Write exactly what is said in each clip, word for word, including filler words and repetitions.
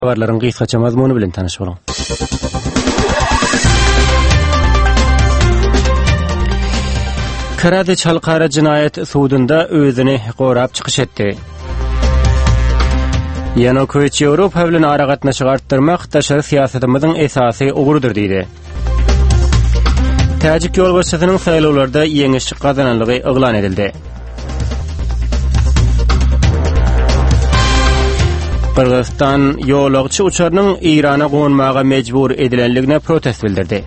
Habarların kıysaça mazmunu bilen tanış bolun. Karadeç Halkara Cinayet Sudunda özüni qorap çıkış etdi. Yanukovych Avropa bilen ara gatnaşyk artdyrmak daşary siýasatimizin esasy ugurudur diýdi. Täjik ýolbaşçysynyň saýlawlarda ýeňiş gazananlygy eglan edildi. Kırgızstan ýolagçy uçarynyň Irana gonmaga mejbur edilenligine protest bildirdi.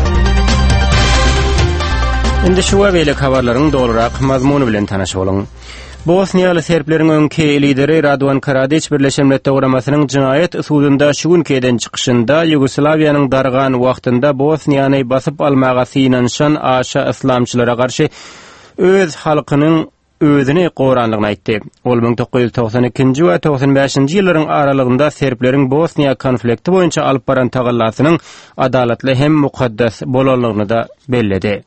Indi şu wagtly habarlaryň dolarak mazmuny bilen tanaş bolun. Bosniýaly serpleriň öňki lideri Radovan Karadeç Birleşen Milletler Guramasynyň jinayet sudunda şu günkeden çykyşynda Yugoslawiýanyň dargan wagtynda Bosniýany basyp almaga synanşan aşa islamçylara garşy öz halkynyň özüni goranlygyny aýtdy. Ol bin dokuz yüz togsan ikinji we togsan beşinji ýyllaryň aralygynda serpleriň Bosniýa konflikti boýunça alyp baran tagallasynyň adalatly hem mukaddas bolanlygyny da belledi.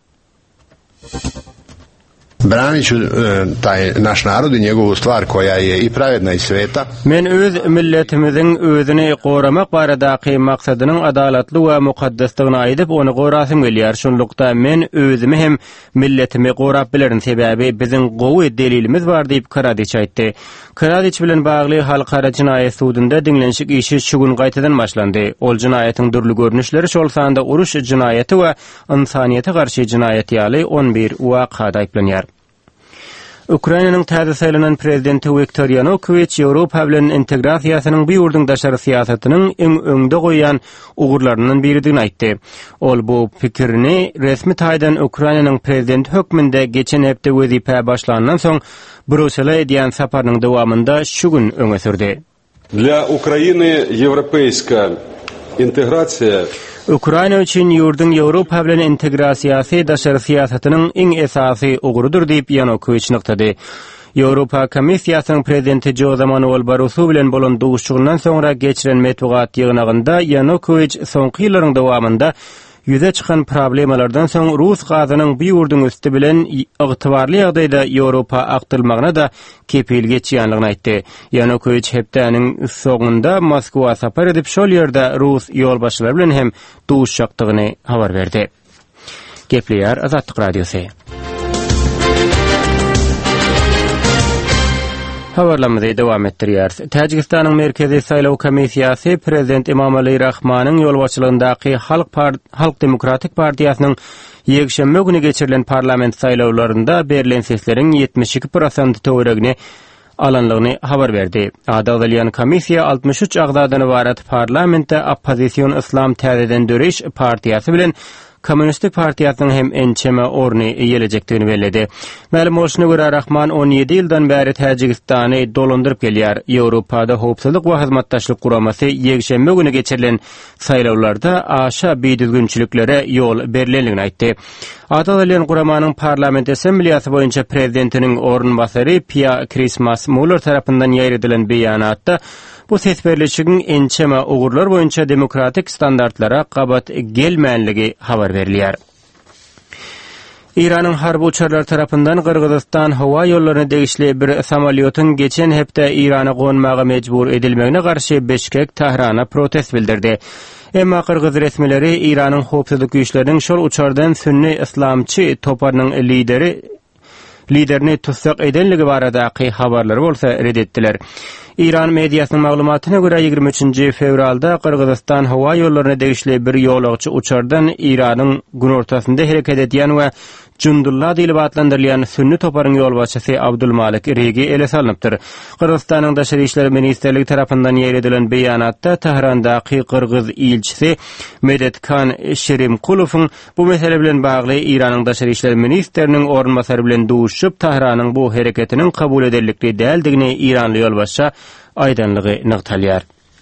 Braniću taj naš narod i njegovu stvar koja je i pravedna i sveta. Men öz milletimiziň özüni goramak baradaky maksadynyň adalatly we mukaddaslygyny aýdyp onu gorasym gelýär. Şonlukda men özümi hem milletimi gorap bilerin sebäbi biziň gowy delilimiz bar diýip Karadeç aýtdy. Karadeç bilen bagly halkara jinayet sudunda diňlenşik işi şu gün gaýtadan başlandy. Ol jinayetin dürli görnüşleri şol sanda uruş jinayeti we insaniýete garşy jinayet ýaly on bir wakada aýplanýar. Ukrainanyň täze saýlanan prezidenti Viktor Yanukovych Ýewropa bilen integrasiýasynyň bu ýurduň daşary siýasatynyň iň öňde goýan ugurlarynyň biridigini aýtdy. Ol bu pikirini resmi taýdan Ukrainanyň prezidenti hökmünde geçen hepde wezipä başlanandan soň Brüssele edýän saparynyň dowamında şu gün öňe sürdi. Для Украины европейская интеграция Ukraina üçin ýurdun Ýewropa bilen integrasiýasy daşary siýasatynyň iň esasy ugurudur diýip Yanukovych nyktady. Ýewropa Komissiýasynyň prezidenti Jose Manuel Barroso bilen bolan duguşçugyndan soňra geçiren metbuat ýygnagynda Yanukovych soňky ýyllaryň dowamında yüze çıkan problemalardan soň Rus gazynyň bu ýurdun üstü bilen ygtybarly ýagdaýda Ýewropa aktylmagyna da kepil geçýänligini aýtdy. Yanukovych hepdeniň soňunda Moskwa sapar edip şol ýerde Rus ýolbaşçylary bilen hem duşjakdygyny habar berdi. Gepleýär Azatlyk Radiosy. Habarlarymyzy dowam etdirýär. Täjikistanyň Merkezi Saýlaw Komissiýasy Prezident Emomali Rahmanyň ýolbaşçylygyndaky Halk Part Halk Demokratik Partiýasynyň ýekşembe güni geçirilen parlament saýlawlarynda berilen sesleriň ýetmiş iki prosent töweregini alanlygyny habar berdi. Adalylyan komissiýa altmış üç agdadan ibaret parlamentde Oppozisiýon Islam Täzeden Döreş partiýasy bilen Komünistik Partiýasynyň hem ençeme orny ýelecekdigini belledi. Ma'lum bolşuna görä Rahman on ýedi ýyldan bäri Täjikistany dolandyryp gelýär. Ýewropada howpsuzlyk we hyzmatdaşlyk guramasy ýekşembe güni geçirilen saýlawlarda aşa beýdilgünçiliklere ýol berilenligini aýtdy. Adalylyan guramanyň parlament assemblyasy boýunça prezidentiniň ornbasary Pia Christmas Muller tarapyndan ýaýrydylan beýanatda bu sesberleşigiň ençeme ugurlar boýunça demokratik standartlara gabat gelmänligi habar berilýär. İran'ın harbi uçarlar tarafından Kırgızistan hava yollarına degişli bir samolyotyň geçen hepde İran'a gonmaga mecbur edilmegine garşy Beşkek Tahrana protest bildirdi. Emma Kırgız resmileri İran'ın howpsuzlyk güýçleriniň şol uçardan sünni islamçy toparynyň lideri liderini tutsak edenligi baradaky habarlary bolsa reddetdiler. İran mediýasynyň maglumatyna görä ýygrimi üçinji fevralda Kırgızstan hava ýollaryna degişli bir ýolagçy uçardan İranyň gün ortasynda hereket edýän we Cundullah diýilip adlandyrylýan sünni toparyň ýolbaşçysy Abdulmalik Regi ele salynıpdyr. Kırgızstanyň daşary işler ministrligi tarapyndan ýeredilen beýanatda Tehrandaky Kırgız ilçisi Medetkan Şerimkulowyň bu mesele bilen bagly İranyň daşary işler ministriniň ornbasary bilen duşup Tehranyň bu hereketiniň kabul edillikli däldigini İranly ýolbaşça aýdanlygy nyktalýar.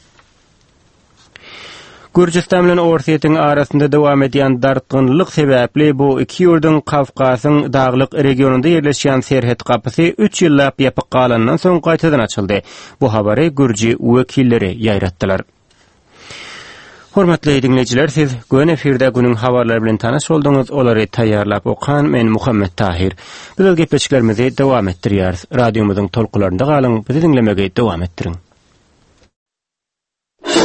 Gürcistan bilen Orsiýetiň arasynda dowam edýän dartgynlyk sebäpli bu iki ýurdun Kafkasyň daglyk regionunda ýerleşýän serhet gapysy üç ýyllap ýapyk galandan soň gaýtadan açyldy. Bu habary Gürji wekilleri ýaýratdylar. Hormatly dinleyijiler, siz gün efirde günüň habarlary bilen tanaş bolduňyz. Olary taýýarlap okan men Muhammed Tahir. Biz gepleşiklerimizi dowam etdirýäris. Radiomyzyň tolkularynda galyň, bizi dinlemege dowam etdiriň.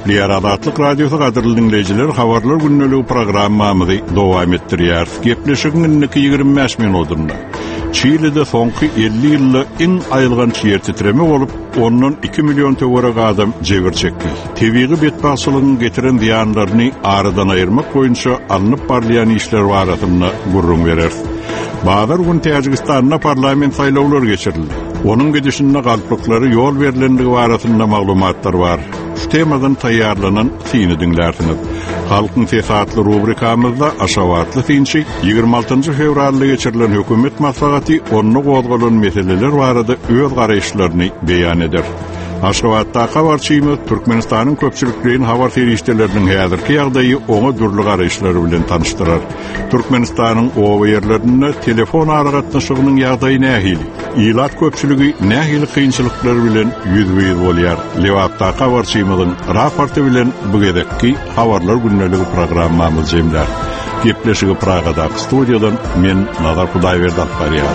Nukleer Adatlyk Radiosu gadyrly dinleyijiler, habarlar günneligi programmamyzy dowam etdirýär. Gepleşigiň yigirme beş minutunda. Çile'de soňky elli ýylda iň aýylganç ýer titreme bolup, ondan iki million töwerek adam jebir çekdi. Tebiği betbaşylygyny getiren ziýanlaryny aradan aýyrmak boýunça alınıp barlayan işler barasynda gurrun berer. Bazar gün Täjikistanda parlament saýlawlary geçirildi. Onun gidişinde galplyklary ýol berilendigi barasynda maglumatlar bar. Şu temadan taýýarlanan syny dinlärsiniz. Halkyň sesatly rubrikamyzda aşawatly synçy ýygrimi altynjy fevralda geçirilen hökümet maslahaty onu gozgalan meseleler barada öz garaýşlaryny beýan eder. Aşgabatda habarçymyz Türkmenistanyň köpçülikliğin habar ferişteleriniň häzirki ýagdaýy oňa dürli garaýşlary bilen tanıştyrar. Türkmenistanyň owa ýerlerinde telefon aragatnaşygynyň ýagdaýy nähili, ýylat köpçüligi nähili kynçylyklary bilen ýüzbeýiz bolýar. Lewatda habarçymyzyň raporty bilen bu gedekki habarlar günneligi programmamyz jemler. Gepleşigi Pragada studiýadan men Nazar Hudaýberdi barýar.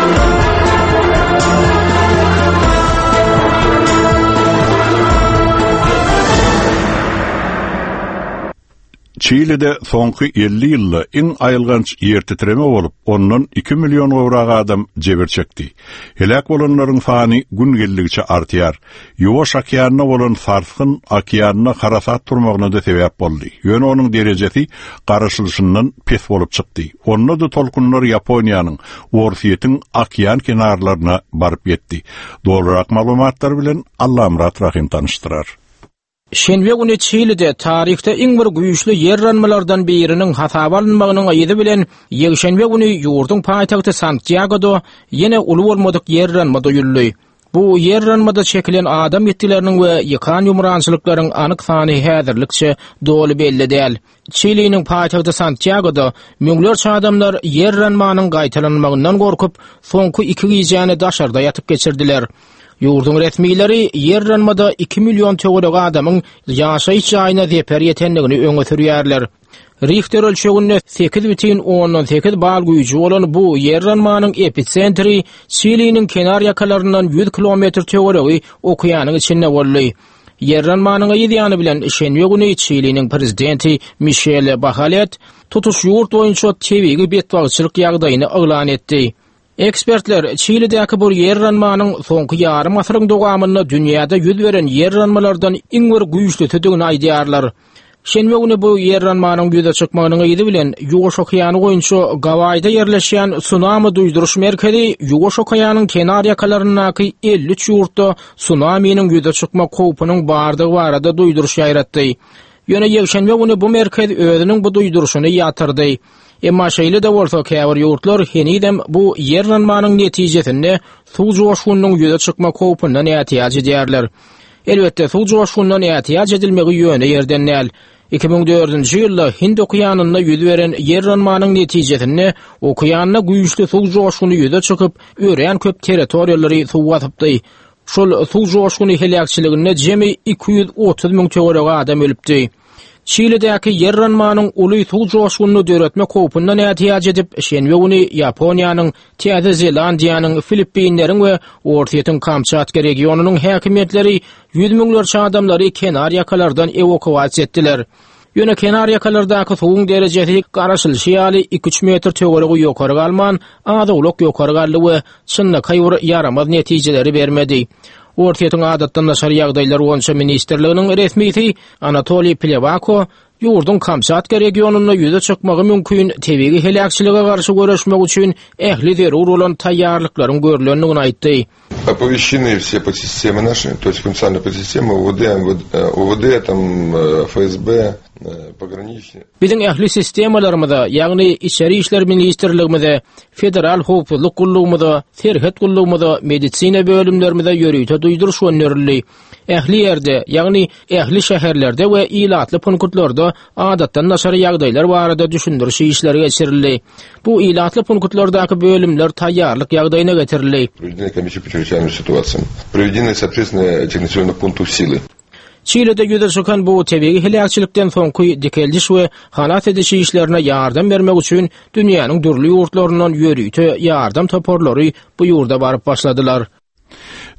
Çile'de soňky elli ýylda iň aýylganç ýer titreme bolup, ondan iki million gowrak adam jebir çekdi. Helak bolanlaryň sany gün geldigiçe artýar. Ýowaş okeanyna bolan sarskyn okeanyna harasat turmagyna da sebäp boldy. Ýöne onuň derejesi garaşylşyndan pes bolup çykdy. Onda da tolkunlar Ýaponiýanyň, Orsiýetiň okean kenarlaryna baryp ýetdi. Dogrurak maglumatlar bilen Allamrat Rahim tanıştyrar. Şenbe güni Çile'de tarihte iň bir güýçli ýerranmalardan biriniň hasaba alınmagynyň aýdy bilen ýekşenbe güni ýurdun paýtagty Santiago'da ýene uly bolmadyk ýerranma doýuldy. Bu ýerranmada çekilen adam ýetdileriniň we ýykan ýumrançylyklaryň anyk sany häzirlikçe doly belli däl. Çile'niň paýtagty Santiago'da müňlerçe adamlar ýerranmanyň gaýtalanmagynyň gorkup, soňky iki gijany daşarda ýatyp geçirdiler. Ýurdun resmiýleri ýerranmada iki million töwerek adamyň ýaşaýyş ýaýyna zeper ýetenligini öňe sürýärler. Richter ölçeginde sekiz bitin ondan sekiz bal güýji bolan bu ýerranmanyň epicentri Çile'niň kenar ýakalaryndan yüz kilometr töweregi okeanyň içinde boldy. Ýerranmanyň ýediýany bilen şenbe güni Çile'niň prezidenti Michel Bachelet tutuş ýurt boýunça tebiği betbaşçylyk ýagdaýyny elan etdi. Ekspertler Çile'däki bu ýerranmanyň soňky ýarym asyryň dowamynda dünýäde ýüz beren ýerranmalardan iň bir güýçli tödegini aýdýarlar. Şenbe güni bu ýerranmanyň ýüze çykmagynyň ýedi bilen Ýuwaş okeany boýunça Gawayda ýerleşýän tsunami duýduruş merkezi Ýuwaş okeanynyň kenar ýakalaryndaky elli üç ýurtda tsunaminiň ýüze çykma howpynyň bardygy barada duýduruş ýaratdy. Ýöne ýekşenbe güni bu merkez özüniň bu duýduruşyny ýatyrdy. Emma şeýle de bolsa käbir ýurtlar henidem bu ýerranmanyň netijesinde suw joşunyň ýüze çykma howpyndan ýatýaç edýärler. Elbetde suw joşundan ýatýaç edilmegi ýöne ýerden näl. iki bin dördünji ýylda Hind okeanynda ýüz beren ýerranmanyň netijesinde okeanyna güýçli suw joşuny ýüze çykyp, ören köp territoriýalary suw basypdy. Şol suw joşuny helakçylygyna jemi iki ýüz otuz miň töwerek adam ölüpdi. Çile'däki ýerranmanyň uly suw joşuny döretmek howpyndan ýatýaç edip, şenbe güni Ýaponiýanyň, Täze Zelandiýanyň, Filippinleriň we Orsiýetiň Kamçatka regionunyň häkimetleri ýüz miňlerçe adamlary kenar ýakalardan ewakuasiýa etdiler. Ýöne kenar ýakalardaky suwuň derejesi garaşylşy ýaly iki üç metr töweregi ýokary galman, azawluk ýokary galdy we çynna kaýwr yaramaz netijeleri bermedi. Orsiýetiň adatdan naşar ýagdaýlar boýunça ministrliginiň resmisi Anatoliy Plevako ýurdun Kamçatka regionuny ýüze çykmagy mümkin tebiği helakçylyga garşy göreşmek üçin ähli zerur bolan taýýarlyklaryň görülendigini aýtdy. Оповещены все подсистемы наши, то есть функциональная подсистема, УВД, УВД, там, ФСБ, пограничные. Bizim ähli sistemalarymyzda, ýagny içeri işler ministrligimizde, federal howpsuzlyk gullugymyzda, serhet gullugymyzda, medisina bölümlerimizde ýörüýte duýduruş önerildi. Ähli ýerde, ýagny ähli şäherlerde we ilatly punktlarda adatdan naşar ýagdaýlar barada düşündiriş işleri geçirildi. Bu ilatly punktlardaky bölümler taýýarlyk ýagdaýyna getirildi. Проведена комиссия по чрезвычайным ситуациям. Проведены, соответственно, этих населенных пунктов силы. Çile'de ýüze çykan bu tebiği helakçylykdan soňky dikeldiş we halat edişi işlerine ýardam bermek üçin dünýäniň dürli ýurtlaryndan ýörüýte ýardam toporlary bu ýurda baryp başladylar.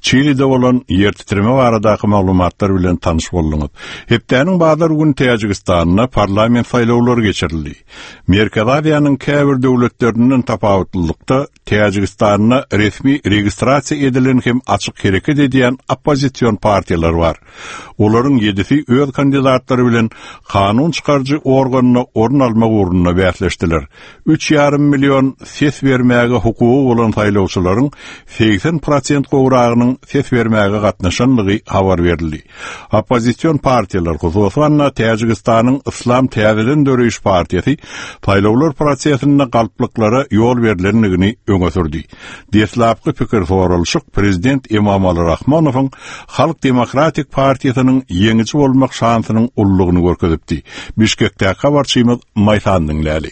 Çilide olan yer titreme baradaky maglumatlar bilen tanyş bolduňyz. Hepdäniň bazar gün Täjikistanyna parlament saýlawlary geçirildi. Merkezi Aziýanyň käbir döwletlerinden tapawutlykda Täjikistanyna resmi registrasiýa edilen hem açyk hereket edýän opposision partiýalar bar. Olaryň yedisi öz kandidatlary bilen kanun çykarjy organyna orun almak uğruna bäsleşdiler. üç ýarym million ses bermäge hukugy bolan saýlawçylaryň seksen prosent gowragynyň ses bermäge gatnaşanlygy habar berildi. Opposision partiýalar hususany Täjikistanyň Islam Täzeden Döreýiş partiýasy saýlawlar prosesinde galplyklara ýol berilenligini öňe sürdi. Deslapky pikir sorulşyk prezident Emomali Rahmonowyň Halk Demokratik Partiýasynyň ýeňiçi bolmak şansynyň ullugyny görkezipdi. Bişkekdäki habarçymyz Maýsan dinläli.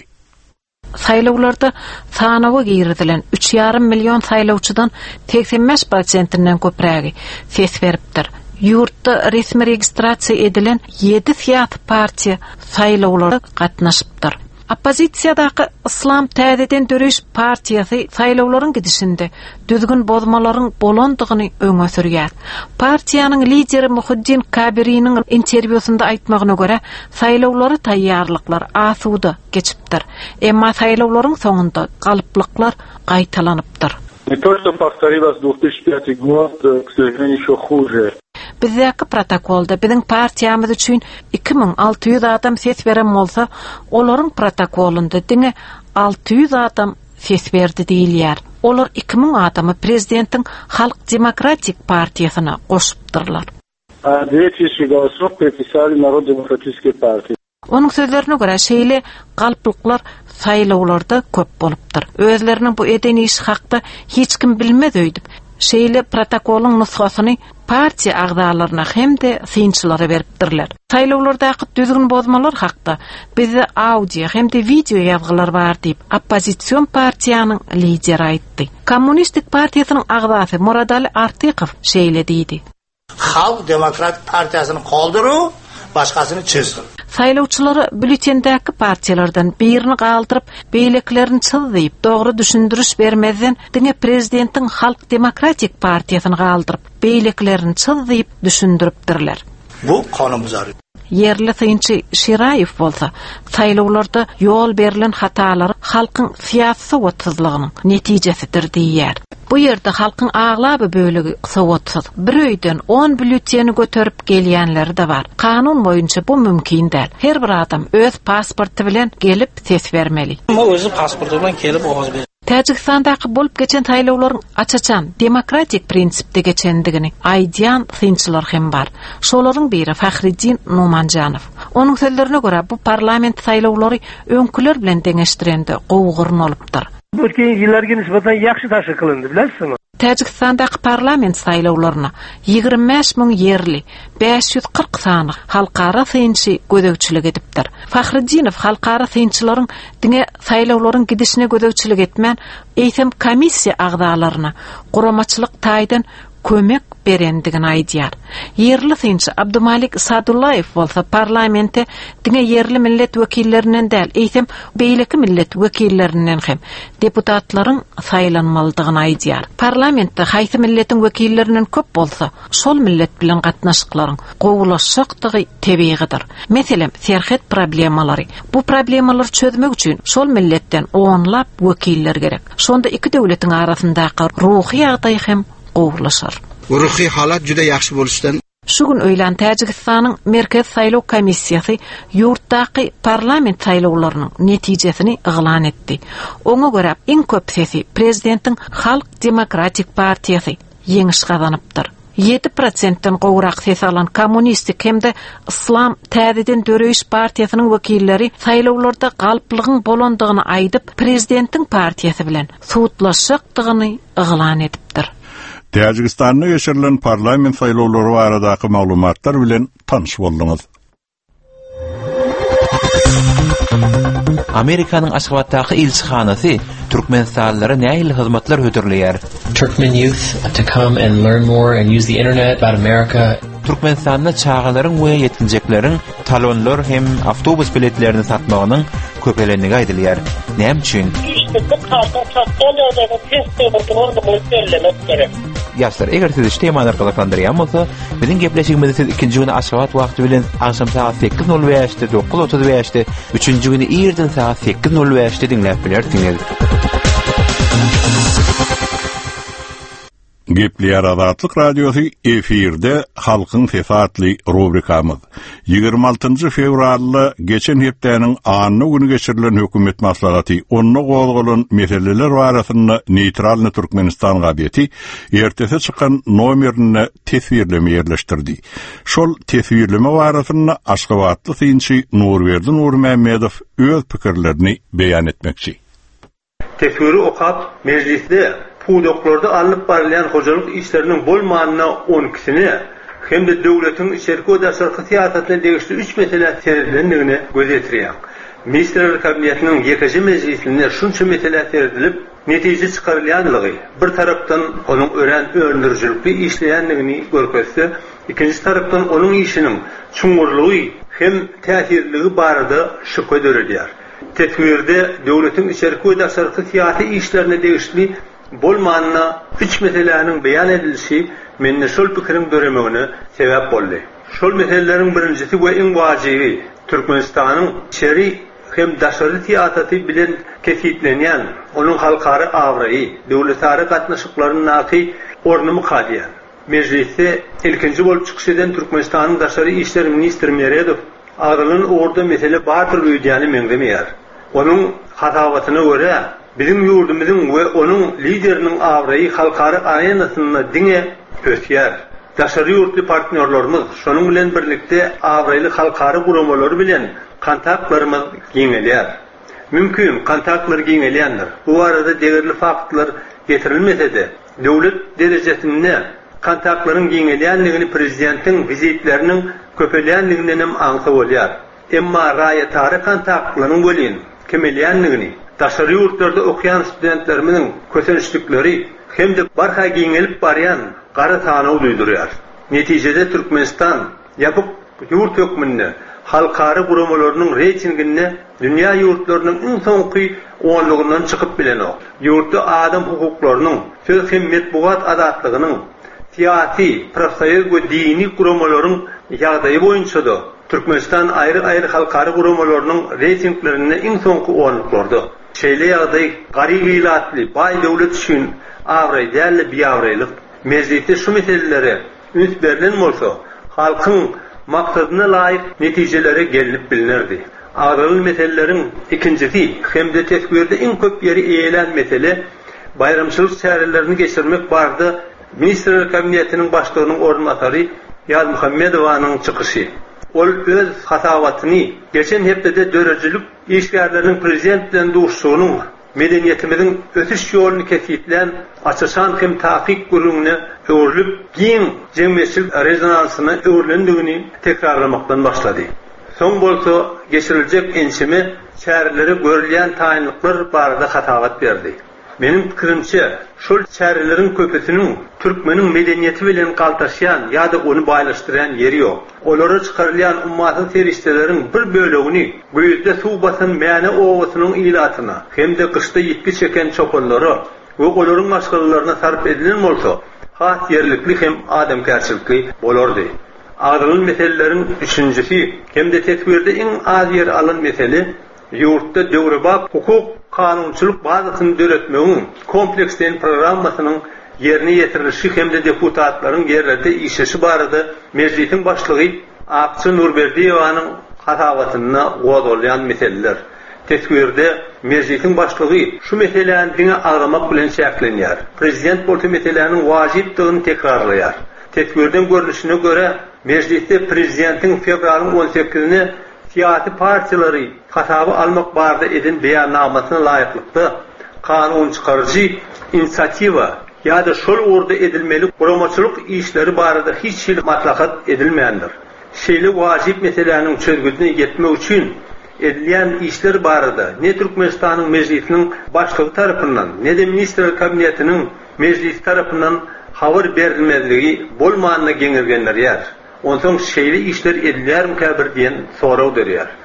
Saýlawlarda sanawy girdilen üç ýarym million saýlawçydan seksen beş prosentinden köprägi ses beripdir. Ýurtda resmi registrasiýa edilen ýedi siýasy partiýa saýlawlarda gatnaşypdyr. Opposisiýadaky Islam Täzeden Döreýiş partiýasy saýlawlaryň gidişinde düzgün bozmalaryň bolandygyny öňe sürýär. Partiýanyň lideri Muhiddin Kabiriň interwýusynda aýtmagyna görä, saýlawlary taýýarlyklar asuda geçipdir. Emma saýlawlaryň soňunda galyplyklar gaýtalanypdyr. Не то, что повторилось две тысячи пятый год, к сожалению, еще хуже. Bizdäki protokolda biziň partiýamyz üçin iki ming alty ýüz adam ses beren bolsa, olaryň protokolunda diňe alty ýüz adam ses berdi diýilýär. Olar iki ming adamy prezidentiň Halk Demokratik partiýasyna goşupdyrlar. А две тысячи голосов приписали Народ-демократической партии. Onun sözlerine göre şeýle galplyklar saýlawlarda köp bolupdyr. Özleriniň bu eden iş hakda hiç kim bilmez öýdüp, şeýle protokoluň nusgasyny partiýa agdalaryna hemde synçylara beripdirler. Saýlawlardaky düzgün bozmalar hakda bizde audio hemde video ýazgylar bar diýip opposision partiýanyň lideri aýtdy. Kommunistik partiýasynyň agdasy Muradali Artiqow şeýle diýdi. Halk Demokratik Partiýasyny galdyryp, başgasyny çizdi. Saýlawçylary bültendäki partiýalardan birini galdyryp, beýleklerini çyzdyp, dogry düşündiriş bermezden diňe prezidentiň Halk Demokratik Partiýasyny galdyryp, beýleklerini çyzdyp düşündiripdirler. Bu kanun buzary. Yerli synçy Şiraýew bolsa, saýlawlarda ýol berilen hatalary halkyň siýasy wagtsyzlygynyň netijesidir diýär. Bu ýerde halkyň aglaby bölegi sowatsyz. Bir öýden on bülteni göterip gelýänleri de bar. Kanun boýunça bu mümkin däl. Her bir adam öz pasporty bilen gelip ses bermeli. Ama özü pasporty bilen gelip oğuz bermeli. Täjikstandaky bolup geçen saýlawlaryň açaçan demokratik prinsipde geçendigini aýdýan synçylar hem bar. Şolaryň biri Fahriddin Numanjanow. Onuň sözlerine görä bu parlament saýlawlary öňküler bilen deňeşdirende gowgurun olupdyr. Ötken ýyllarga nisbeten ýaxşy taşy kılındy, bilesizmi? Täjikstandaky parlament saýlawlaryna ýygrimi beş ming yerli, beş ýüz kırk sanyk halkara synçy gödökçilik edipdir. Fahriddinow halkara synçylaryň diňe saýlawlaryň gidişine gödökçilik etmän eýsem komissiýa agdalaryna guramaçylyk taýdan kömek berendigini aýdýar. Yerli synçy Abdumalik Sadullayew bolsa parlamente diňe yerli millet wekillerinden däl, eýsem beýleki millet wekillerinden hem deputatlaryň saýlanmalydygyny aýdýar. Parlamentde haýsy milletiň wekillerinden köp bolsa, şol millet bilen gatnaşyklaryň gowulaşykdygy tebigidir. Meselem, serhet problemalary. Bu problemalary çözmek üçin şol milletden onlap wekiller gerek. Şonda iki döwletiň arasyndaky ruhy ýagdaý hem gowulaşar. Ruhy halat juda ýaxşy boluşdan. Şu gün öýlen Täjikistanyň Merkez Saýlaw Komissiýasy ýurtdaky parlament saýlawlarynyň netijesini iglan etdi. Oňa görä iň köp sesi prezidentiň Halk Demokratik Partiýasy ýeňiş gazanypdyr. yedi prosentden gowrak ses alan kommunistik hemde Islam Täzeden Döreýiş partiýasynyň wekilleri saýlawlarda galplygyň bolandygyny aýdyp, prezidentiň partiýasy bilen suwutlaşykdygyny iglan edipdir. Täjikistanyň geçirilen parlament saýlawlary baradaky maglumatlar bilen tanyş bolduňyz. Amerikanyň Aşgabatdaky elçihanasy Türkmenistanlylara näýil hyzmatlar hödürleýär. Turkmen youth to come and learn more and use the internet about America. Türkmenistanda çağalaryň we ýetinjekleriň talonlar hem awtobus biletlerini satmagynyň köpelenligi aýdylýar. Näme üçin? İşte bu kartı satýan ýerde test edilýär, orada meseleler gerek. Ýaşlar, eger siz iştemalar arkalandyryam bolsa, biziň gepleşigimizi siz ikinji güni aşagat wagty bilen akşam saat sekiz nol beşte dokuz otuz beşte, üçünji güni ýerden saat sekiz nol beşte dinläp bilersiňiz. Gepler Azatlyk Radiosu efirde Halkyň Sesi adly rubrikamyz. ýygrima altynjy fevralda geçen hepdeniň anyny güni geçirilen hökümet maslahaty onna gowgalan meseleler barasynda neutral Türkmenistan gabiýeti ertesi çykan nomerini tesvirleme ýerleşdirdi. Şol tesvirleme barasynda Aşgabatly synçy Nurberdi Nurmammedow öz pikirlerini beýan etmekçi. Tesviri okap meclisde pudoklarda alınıp barilen hocalyk işlerinin bolmanyna on kisini hem de döwletiň içerki öderşarky siýasatyna degişli üç mesele serilendigini gözetirýär. Ministrler kabinetiniň ýekeji meclisinde şunça mesele serilip netije çykarylýanlygy bir tarapdan onuň ören öndürjülükli işleýänligini görkezse, ikinji tarapdan onuň işiniň çuňgurlygy hem täsirligi barada şüphe döredýär. Tesvirde döwletiň içerki öderşarky siýasy işlerine degişli bolmanyna üç meseleleriň beýan edilişi menne şol pikirim döremegine sebäp boldy. Şol meseleleriň birinjisi we iň wajibi Türkmenistanyň şer'i hem daşary siýasaty bilen kesitlenýän, onuň halkary awraýy, döwletary gatnaşyklaryň naky ornumy hadýan. Meclisde ilkinji bolup çykyş eden Türkmenistanyň daşary işler ministri Meredow agylyň orda mesele bardyr öýdýäni meňdemeýär. Onuň hatawatyna görä bizim ýurdumyzyň we onuň lideriniň awraýy halkary arenasyna diňe ötýär. Daşary ýurtly partnerlerimiz şonuň bilen birlikde awraýly halkary guramalary bilen kontaktlarymyz giňelýär. Mümkin kontaktlar giňelýändir. Bu arada degirli faktlar getirilmese-de, döwlet derejesinde kontaktlaryň giňelýänligini prezidentiň vizitleriniň köpelýänliginden hem aňsap bolýar. Emma raýatary kontaktlaryň bolýan kemelýänligini daşary ýurtlarda okuyan studentlerimiň kösenişlikleri hem de barha giňelip barýan gara tanaw duýdurýar. Netijede Türkmenistan ýapyk ýurt hökmünde halkary guramalarynyň reytinginde dünýä ýurtlarynyň iň soňky onlugyndan çykyp bilenok. Ýurtda adam hukuklarynyň, söz hem metbuat azatlygynyň, siýasy, professional we dini guramalaryň ýagdaýy boýunça da Türkmenistan aýry-aýry halkary guramalarynyň reytinglerinde iň soňky onluklarda. Şeýle ýagdaý garyb ýylatly baý döwlet üçin awraý däli biýawraýlyk. Meclisde şu meseleleri üns berilen bolsa, halkyň maksadyna laýyk netijelere gelinip bilinirdi. Agylyň meseleleriň ikincisi hem de tesbirde iň köp ýeri eýelen mesele bayramçylyk çärelerini geçirmek bardy. Ministrler kabinetiniň başlygynyň ornatary Ýaz Muhammedowanyň çykyşy. Ol öz hatawatyny geçen hepde dörejilik işgärleriniň prezident bilen duşsugynyň medeniýetimiziň ötüş ýolunu kesitlen açyşan hem taýyk guruluny öwrülip giň jemgyýetçilik rezonansyna öwrülendigini tekrarlamakdan başlady. Soň bolsa geçiriljek ençimi çäreleri görülýän taýynlyklar barada hatawat berdi. Benim pikirimçe şol çäreleriň köpesiniň türkmeniň medeniýeti bilen galtaşýan ýa-da onu baýlaşdyran ýeri ýok. Olara çykarylýan ummaty terişdeleriň bir bölegini göýde suw basan mäne owasynyň ilatyna hem de kışda ýitki çeken çopanlara we olaryň maşgalaryna sarp edilen bolsa, has ýerlikli hem adamkärçilikli bolardy. Agylyň meseleleriň üçinjisi hem de tesbirde iň az ýer alan mesele ýurtda döwrebap hukuk kanunçylyk bazasyny döretmegiň kompleksden programmasynyň ýerine ýetirilişi hem de deputatlaryň ýerlerde işeşi barada meclisiň başlygy Akçy Nurberdiýowanyň hatawatyna gowdalýan meseleler. Tesbirde meclisiň başlygy şu meselelerini diňe agamak bilen şäklenýär. Prezident bu meselelerini wajypdygyny tekrarlaýar. Tesbirden görünüşine göre meclisde prezidentiň fevralyň on sekizine siyasi partileri hataby almak barada edin beýannamasyna laýyklykda kanun çykarjy inisiativa ýa-da şol orda edilmeli guramaçylyk işleri barada hiç şeýle matlahat edilmeýändir. Şeýle wajyp meseleleriň çözgüdüne ýetmek üçin edilýän işler barada ne Türkmenistanyň meclisiniň başlygy tarapyndan ne de ministrler kabinetiniň meclis tarapyndan habar berilmezligi bolmanyna geňirgenler ýer. Onsoň şeýle işler edilýärmi käbir diýen soraw berýär.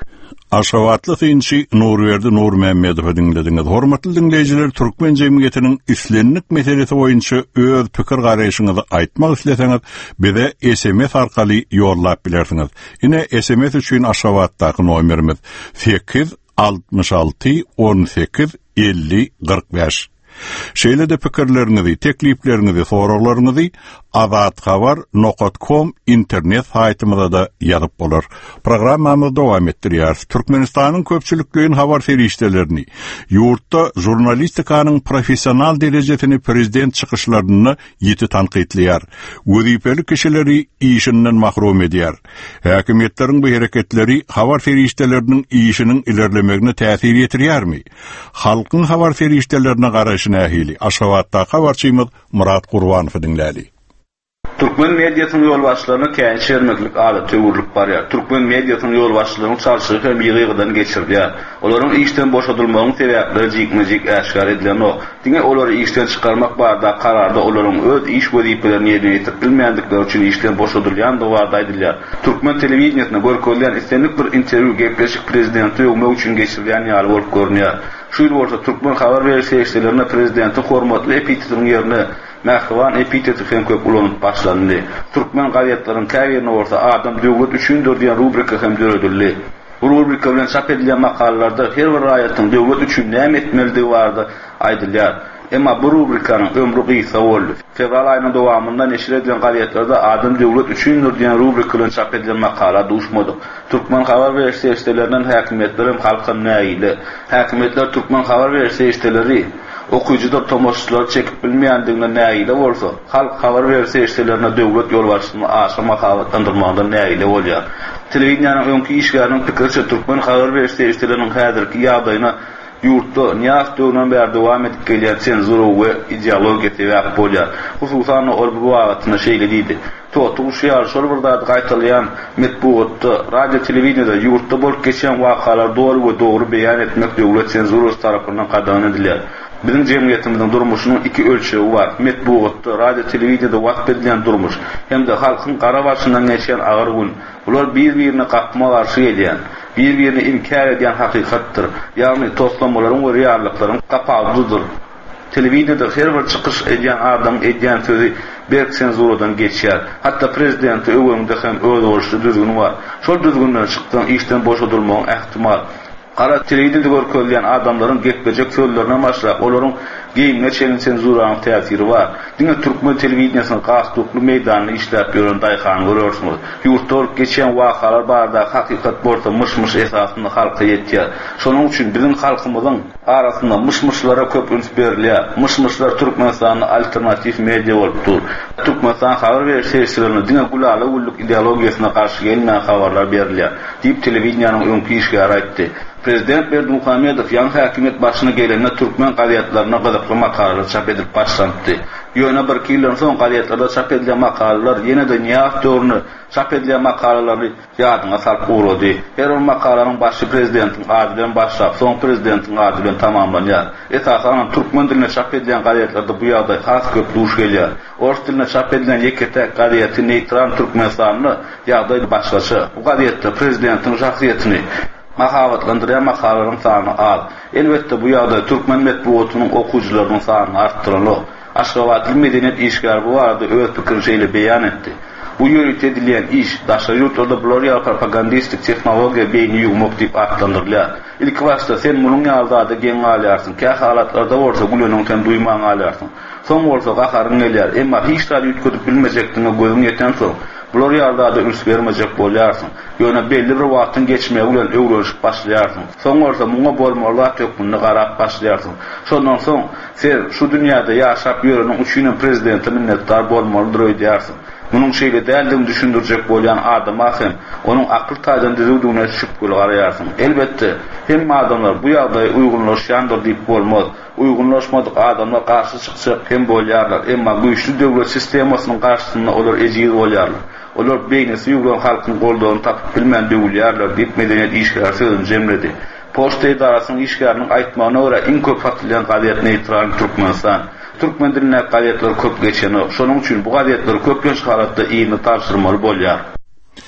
Aşgabatly synçy Nurberdi Nurmemmedow dinlediňiz. Hormatly dinleýijiler, türkmen jemgyýetiniň islenlik meselesi boýunça öz pikir garaýşyňyzy aýtmak isleseňiz, bize S M S arkaly ýollap bilersiňiz. Ine S M S üçin Aşgabatdaky nomerimiz sekiz altmış altı on sekiz elli kırk beş. Şeýle de pikirlerinizi, tekliplerinizi, soraglaryňyzy azatxabar nokta com internet saytymyzda da ýazyp bolar. Programmamy dowam etdirýär. Türkmenistanyň köpçülikliğin habar feriştelerini, ýurtda jurnalistikanyň professional derejesini prezident çykyşlaryny ýeti tanqidleýär. Wezipeli kişileri işinden mahrum edýär. Häkimetleriň bu hereketleri habar ferişteleriniň işiniň ilerlemegine täsir ýetirýärmi? Halkyň habar feriştelerine garaşy nähili? Aşgabatda habarçymyz Murat Gurbanow dinläli. Türkmen medyasynyň ýol başçylaryna käň şermeklik aly töwürlük barýar. Türkmen medyasynyň ýol başçylarynyň çalşygy hem ýygydan geçirdiler. Olaryň işden boşadylmagynyň sebäpleri jikmejik äşkar edilen o. Diňe olary işden çykarmak barada kararda olaryň öz iş wezipelerini ýerine ýetirmändigleri üçin işden boşadylýan dowada aýdylýar. Türkmen telewizionyna görkezlen istenlik bir interwýu gepleşik prezidenti ýogmak üçin geçirilýän ýaly bolup görünýär. Şu ýyl bolsa Türkmen habar berişlerine prezidenti hormatly epitetiň ýerine Mähwan epiteti hem köp ulanyp başlandy. Türkmen gazetlaryň täwirine bolsa adam döwlet üçindir diýen rubrika hem döredildi. Bu rubrika bilen çap edilen makalalarda her bir raýatyň döwlet üçin näme etmeligi bardy aýdylýar. Emma bu rubrikanyň ömrü gysga boldy. Fevral aýynyň dowamında neşir edilen gazetlarda adam döwlet üçindir diýen rubrika bilen çap edilen makala duşmady. Türkmen habar berişlerinden häkimetlerim halkyň näýili. Häkimetler Türkmen habar berişleri okuyucular tomoşçular çekip bilmeýändigine näýile bolsa, halk habar berişlerine döwlet ýolbaşçylygyny aşama hawatlandyrmagda näýile bolýar. Telewizionyň öňki işgäriniň pikirçe Türkmen habar berişleriniň häzirki ýagdaýyna ýurtda ňaq döwründen bäri dowam edip gelýän senzura we ideologiýa sebäp bolýar. Hususan ol bu wagtynda şeýle diýdi. Totuş ýar şol bir zat gaýtylýan metbuatda, radio telewizionyda ýurtda bolup geçen wakalar dogry we dogry beýan etmek döwlet senzurasy tarapyndan gadan edilýär. Bizim cemiyetimizdin durmuşunun iki ölçeği var. Metbuatda, radio telewizionyda wagt edilen durmuş hem de halkyň gara başyndan geçen agyr gün. Bular bir-birine gapma garşy gelýän, bir-birini inkar edýän hakykatdyr. Ýagny toslamalaryň we reallyklaryň gapagydyr. Telewizionyda her bir çykyş edýän adam edýän sözi berk senzuradan geçýär. Hatda prezidenti öwründe hem öz boluşy düzgün bar. Şol düzgünden çykdan işden boşadylmagyň ähtimal. Kara telewizionyda görkezlen adamlaryň gepleşek sözlerine başlap, olaryň geyimine çelin senzuranyň täsiri bar. Diňe Türkmen telewizionynyň gastukly meýdanyny işläp ýören daýhan görürsüňiz. Ýurtda bolup geçen wakalar barada hakykat bolsa myş-myş esasynda halka ýetýär. Şonuň üçin bizim halkymyzyň arasynda myş-myşlara köp üns berilýär. Myş-myşlar Türkmenistanyň alternativ media bolupdyr. Türkmenistan habar berişlerine diňe gulaly ulluk ideologiýasyna garşy gelmän habarlar berilýär. Diýip telewizionyň öňki işgäri aýtdy. Prezident Berdimuhammedow ýan häkimet başyna gelende Türkmen gazetlaryna gyzykly makalalar çap edip başlandy. Ýöne bir ýyldan soň gazetlarda çap edilen makalalar ýene-de ňaq döwrüne çap edilen makalaları ýadyňa salyp urady. Her bir makalanyň başy prezidentiň ady bilen başlap, soň prezidentiň ady bilen tamamlanýar. Esasan türkmen diline çap edilen gazetlarda bu ýagdaý has köp duş gelýär. Ors diline çap edilen ýekete gazeti Neytran Türkmenistanyny ýagdaý başgaça. Bu gazetde prezidentiň şahsiýetini mahavatlandıryan makalaryň sany az. Elbetde bu ýagdaý türkmen metbuatynyň okujylarynyň sanyny artdyrýar. Aşgabatly medeniýet işgär bu arada öz pikirini beýan etdi. Bu ýönet edilen iş, daşa ýurtlarda bloriýal propagandistik tehnologiýa beýni ýugmak diýip atlandyrylýar. İlk başta sen munyň ýalyda geň alýarsyň, kä halatlarda bolsa güleniň sen duýmaň alýarsyň. Soň bolsa gaharyň gelýär, emma hiç de ýetgidip bilmejekdiňe gözüň ýeten soň bular ýalda üns bermejek bolýarsyň. Ýöne belli bir wagtyň geçmegi bilen öwrelişip başlaýarsyň. Soň orta muňa bolmalar tökmünni garap başlaýarsyň. Şondan soň sen şu dünýäde ýaşap ýörenin üçin prezidenti minnetdar bolmalydyr diýärsiň. Munyň şeýle däldim düşündirjek bolýan adam hem onuň akl taýdan düzüldüğüne şüpgül garaýarsyň. Elbetde hem adamlar bu ýagdaýy uýgunlaşýandyr diýip bolmaz. Uýgunlaşmadyk adamlar garşy çykjak hem bolýarlar. Emma güýçlü döwlet sistemasynyň garşysynda olar ejiz bolýarlar. Olar beýnesi ýugran halkyň goldagyny tapyp bilmän döwülýärler diýip medeniýet işgär sözüni jemledi. Poçta idarasynyň işgäriniň aýtmagyna görä iň köp satylan gazet Neytran Türkmenistan. Türkmen diline gazetler köp geçen, şonuň üçin bu gazetler köplenç halatda iýini tapşyrmaly bolýar.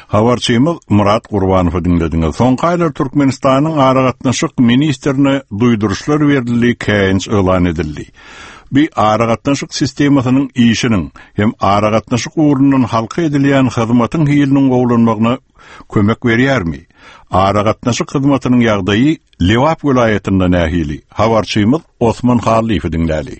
Habarçymyz Murat Gurbanowy dinlediňiz. Soňky aýlar Türkmenistanyň aragatnaşyk ministrine duýduruşlar berildi, käýinç elan edildi. Bir aragatnaşyk sistemasynyň işiniň hem aragatnaşyk ugrundan halka edilýän hyzmatyň hylnyň gowlanmagyna kömek berýärmi? Aragatnaşyk hyzmatynyň ýagdaýy Lewap vilayetinde nähili? Habarçymyz Osman Haliýew dinlädi.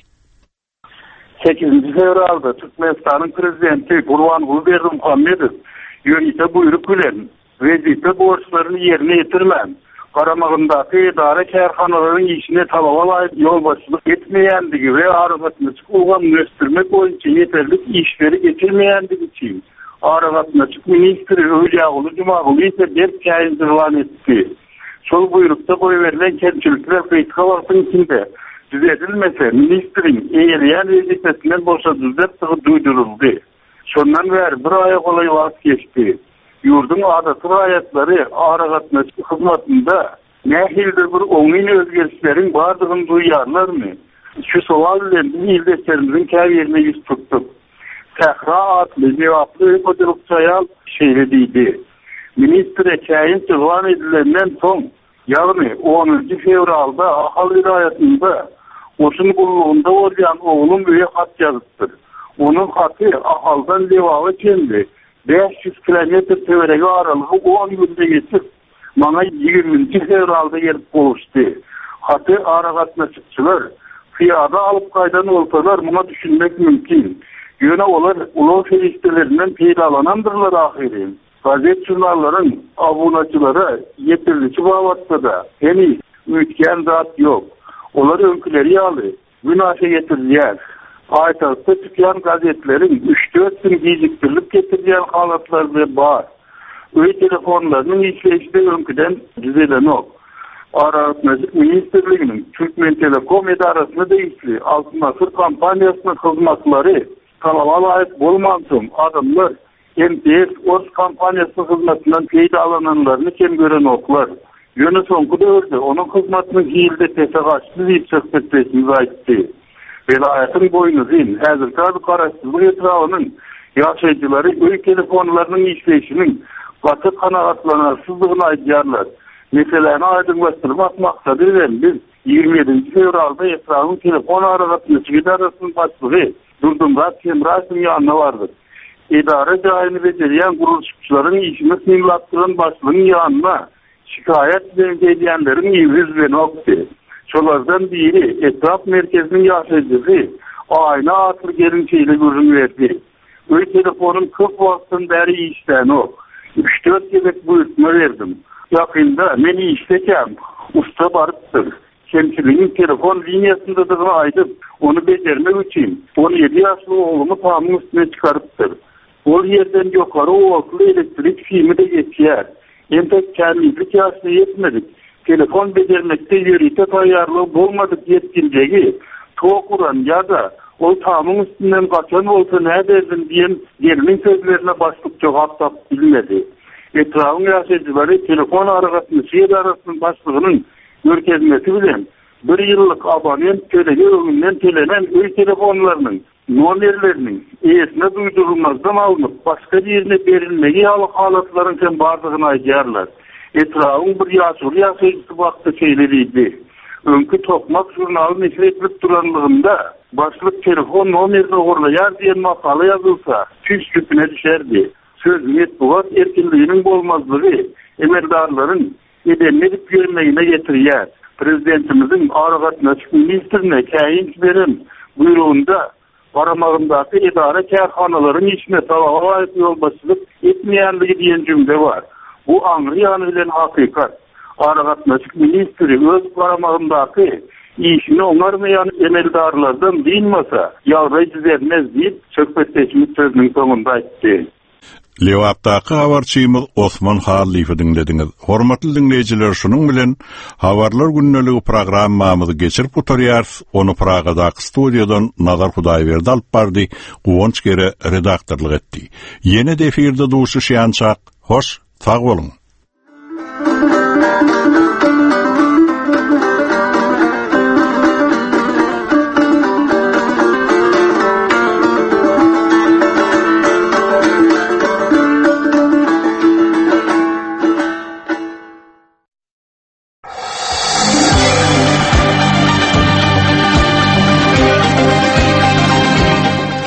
sekizinci fevralda Türkmenistanyň prezidenti Gurbanguly Berdimuhammedow ýönite buyruk bilen wezife borçlaryny ýerine ýetirmän, garamagyndaky idara kärhanalaryň işine talaba ýol başçylyk etmeýändigi we aragatnaçyk ugan göstermek boýunça ýeterlik işleri geçirmeýändigi üçin aragatnaçyk ministri Öwliýaguly Jumaguly ise dep käýindirlan etdi. Şol buyrukda goý berilen kemçilikler kıyıtka wagtyň içinde düzeltilmese ministrin eýerýän wezifesinden boşadyldyp duýduruldy. Şondan beri bir aya golay wagt geçdi. Ýurdun adaty raýatlary aragatnaçyk hyzmatynda nähildir bir oňyn özgerişleriň bardygyny duýýarlarmy? Şu sowal bilen ýyldaşlarymyzyň käbirine ýüz tutdyk. Sahra adly jogaply öküdürük çaýal şeýle diýdi. Ministre käýin ýylan edilenden soň, ýagny onuncu fevralda Ahal vilayetinde oşun gulluğunda bolýan oğlum öýe hat ýazypdyr. Onun haty Ahaldan Lewaga kendi. beş yüz kilometr töwerege aralygy on günde geçip, maňa ýygrüminji fevralda gelip boluşdy. Haty aragatnaçykçylar fiýada alyp gaýdan bolsalar, muňa düşünmek mümkin. Ýöne olar ulu feriştelerinden peýdalanandyrlar ahiri. Gazet jurnallaryň abunaçylara ýetirliçi babatda hemi üýtgen zat ýok. Olar öňküleri ýaly, günaşa ýetirýär. Aýtykda tükýän gazetleriň üç dört gün gecikdirilip getirýän halatlary bar. Öý telefonlarynyň işleýişinde öňküden düzelenok. Aragatnaçyk ministrliginiň Türkmen Telekom edarasyna deýisli Altyn Asır kampaniýasynyň hyzmatlary talaba laýyk bolmansyn adamlar M T S Ors kampaniýasynyň hyzmatyndan peýdalananlaryny kem gören oklar. Ýöne soňky döwürde onuň hyzmatynyň hylda tesegaçly diýip söhbetleşimiz aýtdy. Vilayetin boynuzin, häzirki garaşdyrlyk etrawynyň ýaşaýjylary öý telefonlarynyň işleýişiniň gaty kanagatlanarsyzlygyny aýdýarlar. Meseleni aýdynlaşdyrmak maksady bilen biz ýygrimi ýedinji fevralda etrawyň telefon aragatnaçyk idarasynyň başlygy Durdumrat Temrasyň ýanyna bardyk. İdara jaýyny bejerýän guruluşçylaryň işini synlapdyran başlygyň ýanyna şikayet edýänleriň ýüzüne okdy. Şolardan biri etraf merkezinin ýaşaýjysy aýna atyr gerinçeýle görünýärdi. Öý telefonum köp wagtdan beri işden ok. üç dört gebek buýrtma berdim. Ýakynda meni işlekem, usta barypdyr. Kemçiligiň telefon liniýasyndadygyny aýdyp, onu bejermek üçin on ýedi ýaşly oglumy tamam üstüne çykarypdyr. Ol ýerden ýokary okly elektrik simi de geçýär. Entek kärlilik ýaşly ýetmedik. Telefon bejermekde ýörite taýýarlyk bolmadyk ýetkinjegi tokuran ýa-da ol tamam üstünden gaçan bolsa näderdim diýen geliniň sözlerine başlyk jogap tap bilmedi. Etrawyň ýaşaýjylary telefon aragatnaçyk edarasynyň başlygynyň görkezmesi bilen bir ýyllyk abonent төлege öňünden telenen öý telefonlarynyň nomerleriniň eýesine duýdurulmazdan alınıp başga ýerine berilmegi ýaly halatlaryň hem bardygyny aýdýarlar. Etrawyň bir ýaşuly ýaşaýjysy wagtda şeýlediydi. Öňkü Tokmak jurnaly neşir edilip duranlygynda başlyk telefon nomerini ogurlaýar diýen makala ýazylsa, tüs küpüne düşerdi. Söz metbuat erkinliginiň bolmazlygy emeldarlaryň edenlik görmegine getirýär. Prezidentimiziň aragatnaçyk ministrine käýinç beren buyrugunda garamagyndaky idara kärhanalaryň işine talaba laýyk ýol başçylyk etmeýändigi diýen jümle bar. Bu aňryan bilen hakykat. Aragatnaçyk ministri öz garamagyndaky işini oňarmaýan emeldarlardan diýmasa, ýagdaý düzelmez diýip söhbetleşimiz sözüniň soňunda aýtdy. Lewapdaky habarçymyz Osman Haliýew dinlediňiz. Hormatly dinleýijiler, şunuň bilen Habarlar günneligi programmamyzy geçirip oturýarys. Onu Pragadaky studiýadan Nazar Hudaýberdi alyp bardy, Guwonç gere redaktorlyk etdi. Ýene de efirde duşuşýançak. Hoş, sag bolun.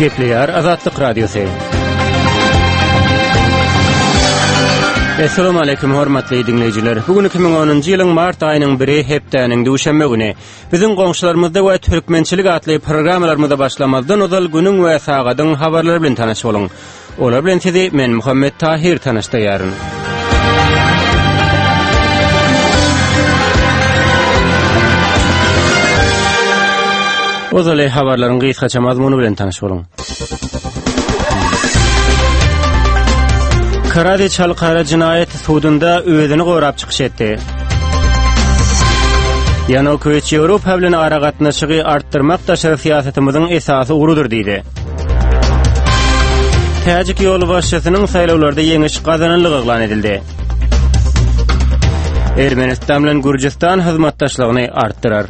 Gepleýär Azatlyk Radiosu. Assalamu alaykum hormatly dinleýijiler. Bugün iki bin onunji ýylyň mart aýynyň biri hepdäniň duşanma güni. Biziň goňşularymyzda we türkmençilik atly programmalarymyzda başlamazdan ozal günüň we sagadyň habarlary bilen tanaşyp boluň. Olar bilen sizi men Muhammed Tahir tanaşdyraryn. Ozal habarlaryň gysgaça mazmuny bilen tanaşyp boluň. Karadeniz Halkara Cinayet Sudunda özüni gorap çykyş etdi. Yanukovych Ýewropa bilen ara gatnaşygy artdyrmak daşary siýasatynyň esasy urudur diýdi. Täjik ýol başçysynyň saýlawlarda ýeňiş gazananlygy eglan edildi. Ermenistan bilen Gürjistan hyzmatdaşlygyny artdyrar.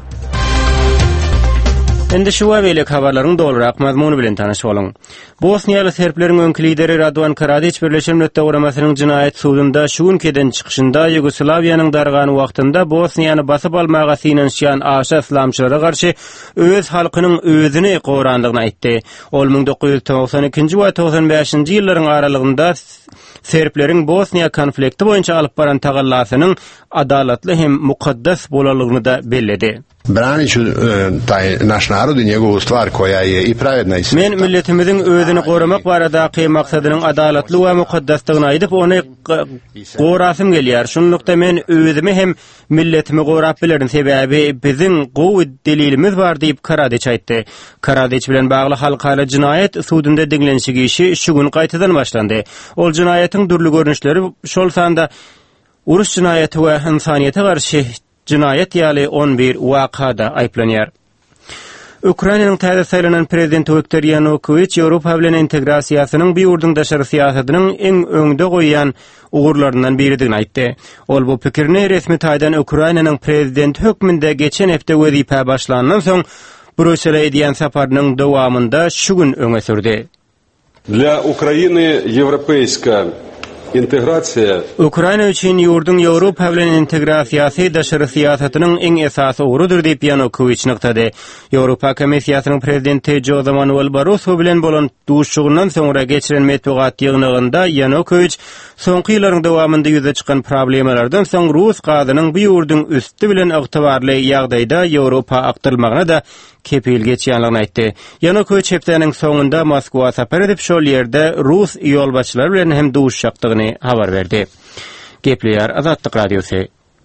Endi şu wagtly habarlaryň dolrak mazmuny bilen tanaşyp boluň. Bosniýaly serpleriň öňki lideri Radovan Karadzic Birleşen Milletler Guramasynyň Cinayet Sudunda şu günkeden çykyşynda Ýugoslawiýanyň dargany wagtynda Bosniýany basyp almaga synanýan aşa islamçylara garşy öz halkynyň özüni gorandygyny aýtdy. Ol ming dokuz ýüz togsan ikinji we togsan beşinji ýyllaryň aralygynda serpleriň Bosniýa konflikti boýunça alyp baran tagallasynyň adalatly hem mukaddas bolalygyny da belledi. Braniću taj naš narod i njegovu stvar koja je i pravedna i men milletimiziň özüni goramak baradaky maksadynyň adalatly we mukaddastygyny aýdyp ony gorasym gelýär. Şunlukda men özümi hem milletimi gorap bilerin sebäbi biziň gowy delilimiz bar diýip Karadzic aýtdy. Karadzic bilen bagly halkara cinayet sudunda diňlenşigi işi şu gün gaýtadan başlandy. Ol cinayetin dürli görnüşleri şol sanda uruş cinayeti we insaniýete garşy cinayet ýaly on bir wakada aýplanýar. Ukrainanyň täze saýlanan prezidenti Viktor Yanukovych Ýewropa bilen integrasiýasynyň bir ýurduň daşary siýasatynyň eň öňde goýan ugurlaryndan biridigini aýtdy. Ol bu pikirni resmi taýdan Ukrainanyň prezidenti hökmünde geçen hepde wezipe başlanandan soň Brüssele edýän saparynyň dowamında şu gün öňe sürdi. Для Украины европейская integrasiýa Ukraina üçin ýurdun Ýewropa bilen integrasiýasy daşary siýasatynyň eň esasy urudur diýip Yanukovych nyktady. Ýewropa Komissiýasynyň prezidenti Jose Manuel Barroso bilen bolan duşugyndan soňra geçiren metbuat ýygnygynda Yanukovych soňky ýyllaryň dowamında ýüze çykan problemalardan soň Rus gadynyň bu ýurdun üstü bilen ygtybarly ýagdaýda Ýewropa aktyrylmagyna da kepil geçýänligini aýtdy. Yanukovych hepdäniň soňunda Moskwa sapar edip şol ýerde Rus ýolbaşçylary bilen hem duşakdygyny habar berdi. Gepleýär Azatlyk Radiosu.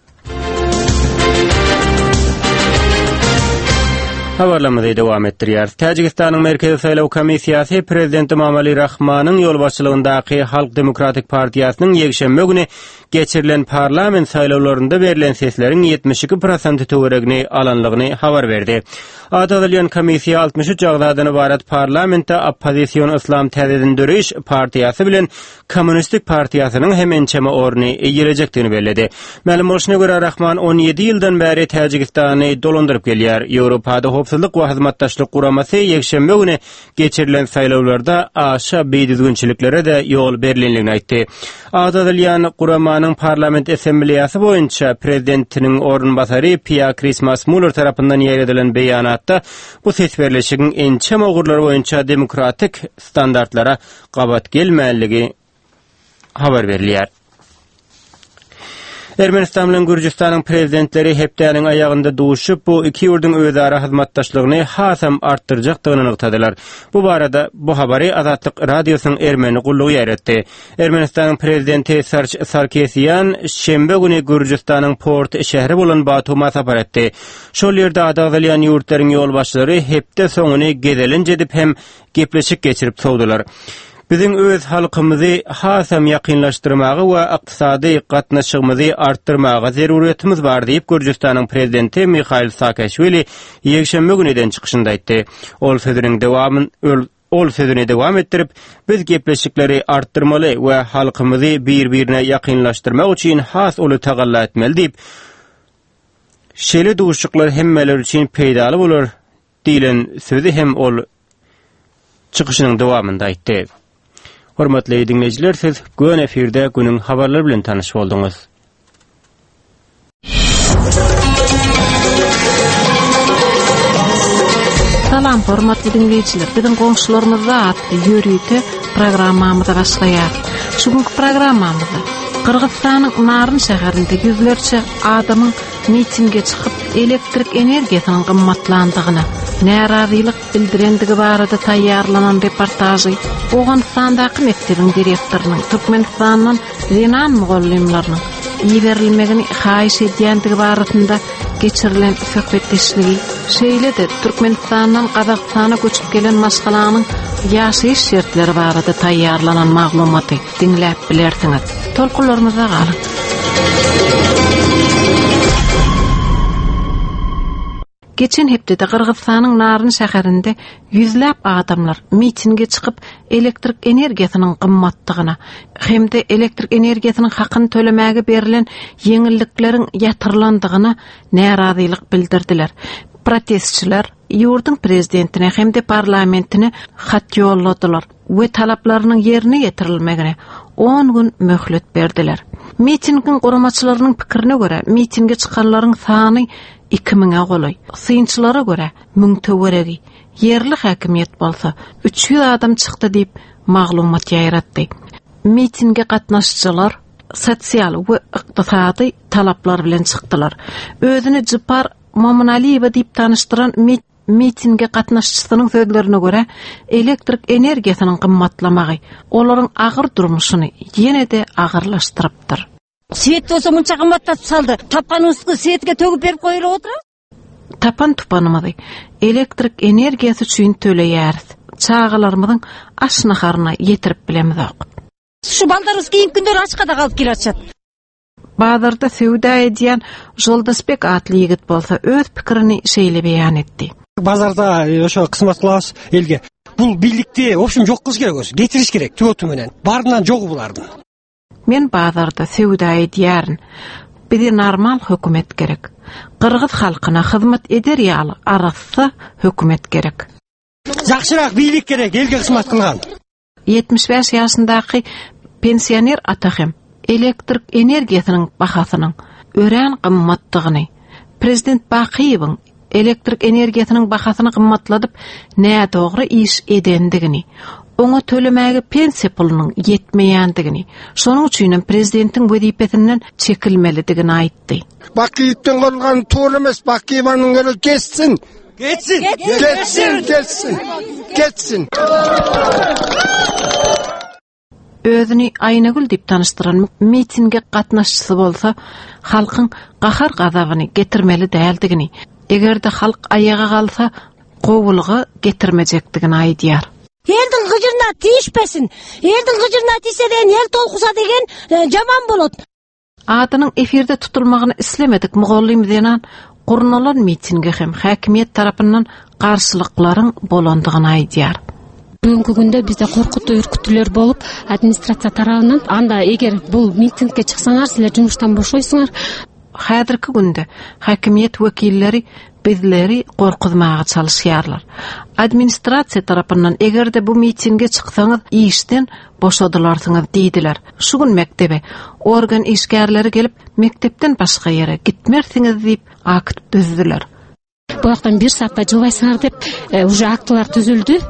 Habarlamady dowam etdirýär. Täjikistanyň Merkezi Saýlaw Komissiýasy prezident Emomali Rahmanyň ýolbaşçylygyndaky Halk Demokratik Partiýasynyň ýekşembe güni geçirilen parlament saýlawlarynda berilen sesleriň ýetmiş iki prosent töweregini alanlygyny habar berdi. Adalyan komissiýa altmış üç ýagdaýdan ibaret parlamentde oppozisiýon Islam Täzeden Döreş partiýasy bilen Kommunistik partiýasynyň hem ençeme orny eýilecekdigini belledi. Ma'lum bolşuna görä Rahman on ýedi ýyldan bäri Täjikistany dolandyryp gelýär. Ýewropada howpsuzlyk we hyzmatdaşlyk guramasy ýekşembe güni geçirilen saýlawlarda aşa beýdizginçiliklere de ýol berilenligini aýtdy. Adalyan guramanyň parlament assembleýasy boýunça prezidentiniň ornbasary Pia Christmas-Muller tarapyndan ýeredilen beýanat bu sesberleşigiň ençem ogurlary boýunça demokratik standartlara gabat gelmäligi habar berilýär. Ermenistan bilen Gürjistanyň prezidentleri hepdäniň aýagynda duşup bu iki ýurdun özara hyzmatdaşlygyny hasam artdyrjakdygyny nyktadylar. Bu barada bu habary Azatlyk Radiosynyň Ermeni gullugy ýaratdy. Ermenistanyň prezidenti Serj Sarkisyan şembe güni Gürjistanyň Port şähri bolan Batuma sapar etdi. Şol ýerde adagalyan ýurtlaryň ýolbaşçylary hepde soňuny gezelinje edip hem gepleşik geçirip sowdular. Biziň öz halkymyzy hasam ýakynlaşdyrmagy we ykdysady gatnaşygymyzy artdyrmaga zeruriýetimiz bar diýip Gürjistanyň prezidenti Mikhail Saakashvili ýekşembe güniden çykyşynda aýtdy. Ol sözüniň dowamyn ol sözüni dowam etdirip, biz gepleşikleri arttırmaly we halkymyzy bir-birine ýakynlaşdyrmak üçin has uly tagalla etmeli diýip, şeýle duşuklar hemmeler üçin peýdaly bolar diýilen sözü hem ol çykyşynyň dowamynda aýtdy. Hormatly dinleýijiler, siz gün efirde günüň habarlary bilen tanyş bolduňuz. Salam hormatly dinleyijiler. Biziň goňşularymyzda atly ýörüýte programmamyza başlaýar. Şugunky programmamyzda Kırgızstanyň Naryn şäherinde yüzlerçe adamyň mitinge çykyp elektrik energiýasynyň gymmatlandygyna, närazylyk bildirendigi barada taýýarlanan reportajy Owgandystandagı mektebiň direktorunyň Türkmenistanyň Zenan mugallimlarynyň iýerilmegini haýyş edýändigi barasynda geçirilen söhbetleşligi, şeýle-de Türkmenistanyň Gazakstana göçüp gelen maşgalanyň ýaşaýyş şertleri barada taýýarlanan maglumaty dinläp bilersiňiz. Tolkunlarymyza galyň. Geçen hepdede Kırgızstanyň Naryn şäherinde yüzläp adamlar mitinge çykyp elektrik energiýasynyň gymmatdygyna hemde elektrik energiýasynyň hakyny tölemäge berilen ýeňillikleriň ýatyrlandygyna närazylyk bildirdiler. Protestçiler ýurdun prezidentine hemde parlamentine hat ýolladylar we talaplarynyň ýerine ýetirilmegine on gün möhlet berdiler. Mitingin guramaçylarynyň pikirine göre mitinge çykanlaryň sany iki miňe goly. Synçylara göre müň töweregi, yerli häkimiýet bolsa üç yüz adam çykdy diýip maglumat ýaýratdy. Mitinge gatnaşçylar sosial we ykdysady talaplar bilen çykdylar. Özüni Jipar Momunaliýewa diýip tanıştyran mit mitinge gatnaşçysynyň sözlerine göre elektrik energiýasynyň gymmatlamagy olaryň agyr durmuşyny ýene-de agyrlaşdyrypdyr. Свет болса мынча кымбаттатып салды. Тапканыбызды светке төгүп берип коюп отурабыз. Tapan tupanymyzy elektrik energiýasy üçin töleýäris. Çağalarymyzyň aşnaharına ýetirip bilemiz ok. Şu baldarybız kийин күндөр açkada kalıp kiratjat. Bazarda söwda edýän Joldaşbek atly ýigit bolsa öz pikirini şeýle beýan etdi. Bazarda oşo kısmat kılabız elge. Bul birlikte, в общем, жок kılış gerek, getiriş gerek tötü menen. Barından jogu bulardın. Men bazarda söwda edýärin. Bizi normal hökümet gerek. Kırgız halkyna hyzmat eder ýaly arasy hökümet gerek. Jakşyrak birlik gerek, elge kısmat kılgan. yetmiş beş ýaşyndaky pensioner atahem elektrik energiýasynyň bahasynyň ören gymmatdygyny, prezident Bakiýewiň elektrik energiýasynyň bahasyny gymmatladyp näme dogry iş edendigini, ona tölemäge pensiýa pulunyň ýetmeýändigini, şonuň üçin prezidentiň wezipesinden çekilmelidigini aýtdy. Bakiýewden golgan toğry emes, Bakiýewiň geri geçsin. Geçsin. Geçsin, geçsin. Geçsin. Özüni Aynagül diýip tanıştyran mitinge gatnaşçysy bolsa, halkyň gahar gazabyny getirmeli däldigini, egerde halk ayaga galsa, gowulgy getirmejekdigini aýdýar. Eldiň gyjyrna tiýişpesin. Eldiň gyjyrna tiýseden el tolkusa degen jaman bolot. Adynyň efirde tutulmagyny islemedik mugallim denan gurnalan mitinge hem häkimiýet tarapyndan garşylyklaryň bolandygyny aýdýar. Бүгүнкү күндө бизде коркутуу үркүтүүлөр болуп, администрация тарабынан анда эгер бул митингге чыксаңар, силер жумуштан бошойсуңар. Häzirki günde häkimiýet wekilleri bizleri gorkuzmaga çalışýarlar. Administrasiýa tarapyndan egerde bu mitingge çyksaňyz işden boşadylarsyňyz diýdiler. Şu gün mektebe organ işgärleri gelip mektepden başga ýere gitmersiňiz diýip akt düzdüler. Bu ýakdan bir saatda jylaýsaňar dep уже aktlар түзүldü.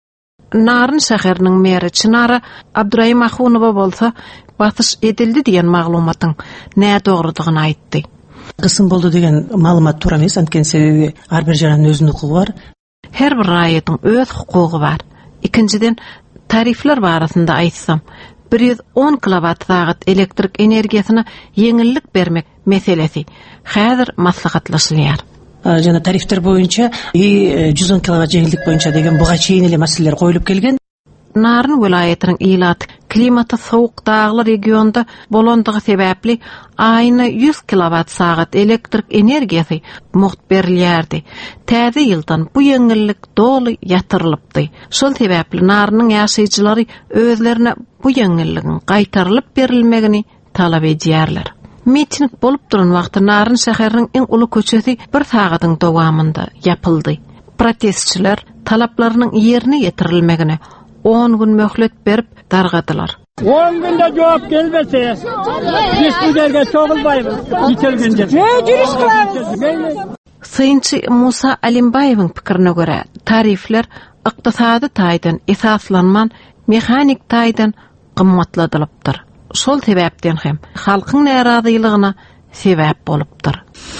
Naryn şäheriniň meri Çynara Abdurrahim Ahunowa bolsa batış edildi diýen maglumatyň näme dogrudygyny aýtdy. Kısım boldu degen malumat toora emes, antken sebebi har bir jaranın özüniň hukugy bar. Her bir raýatyň öz hukugy bar. Ikinciden tarifler barasynda aýtsam, bir yüz on kilowat saat elektrik energiýasyna ýeňillik bermek meselesi häzir maslahatlaşylýar. Jana tarifler boýunça yüz on kilowat ýeňillik boýunça degen buga çeýin ele meseleler goýulyp kelgen. Naryn welaýatynyň ilaty klimaty sowuk dağly regionda bolandygy sebäpli aýyna yüz kilowat saat elektrik energiýasy muht berilýärdi. Täze ýyldan bu ýeňillik doly ýatyrylypdy. Şol sebäpli Narynyň ýaşaýjylary özlerine bu ýeňilligiň gaýtarylyp berilmegini talap edýärler. Miting bolup duran wagtda Naryn şäheriniň iň uly köçesi bir sagatyň dowamında ýapyldy. Protestçiler talaplarynyň ýerine ýetirilmegini on gün möhlet berip dargadylar. on günde jogap gelmese, biz bu yerge çogulbayız. Ýetilgende. Sayınçı Musa Alimbayeviň pikirine göre tarifler ykdysady taýdan esaslanman mekanik taýdan gymmatladylypdyr. Şol sebäpden hem halkyň narazylygyna sebäp bolupdyr.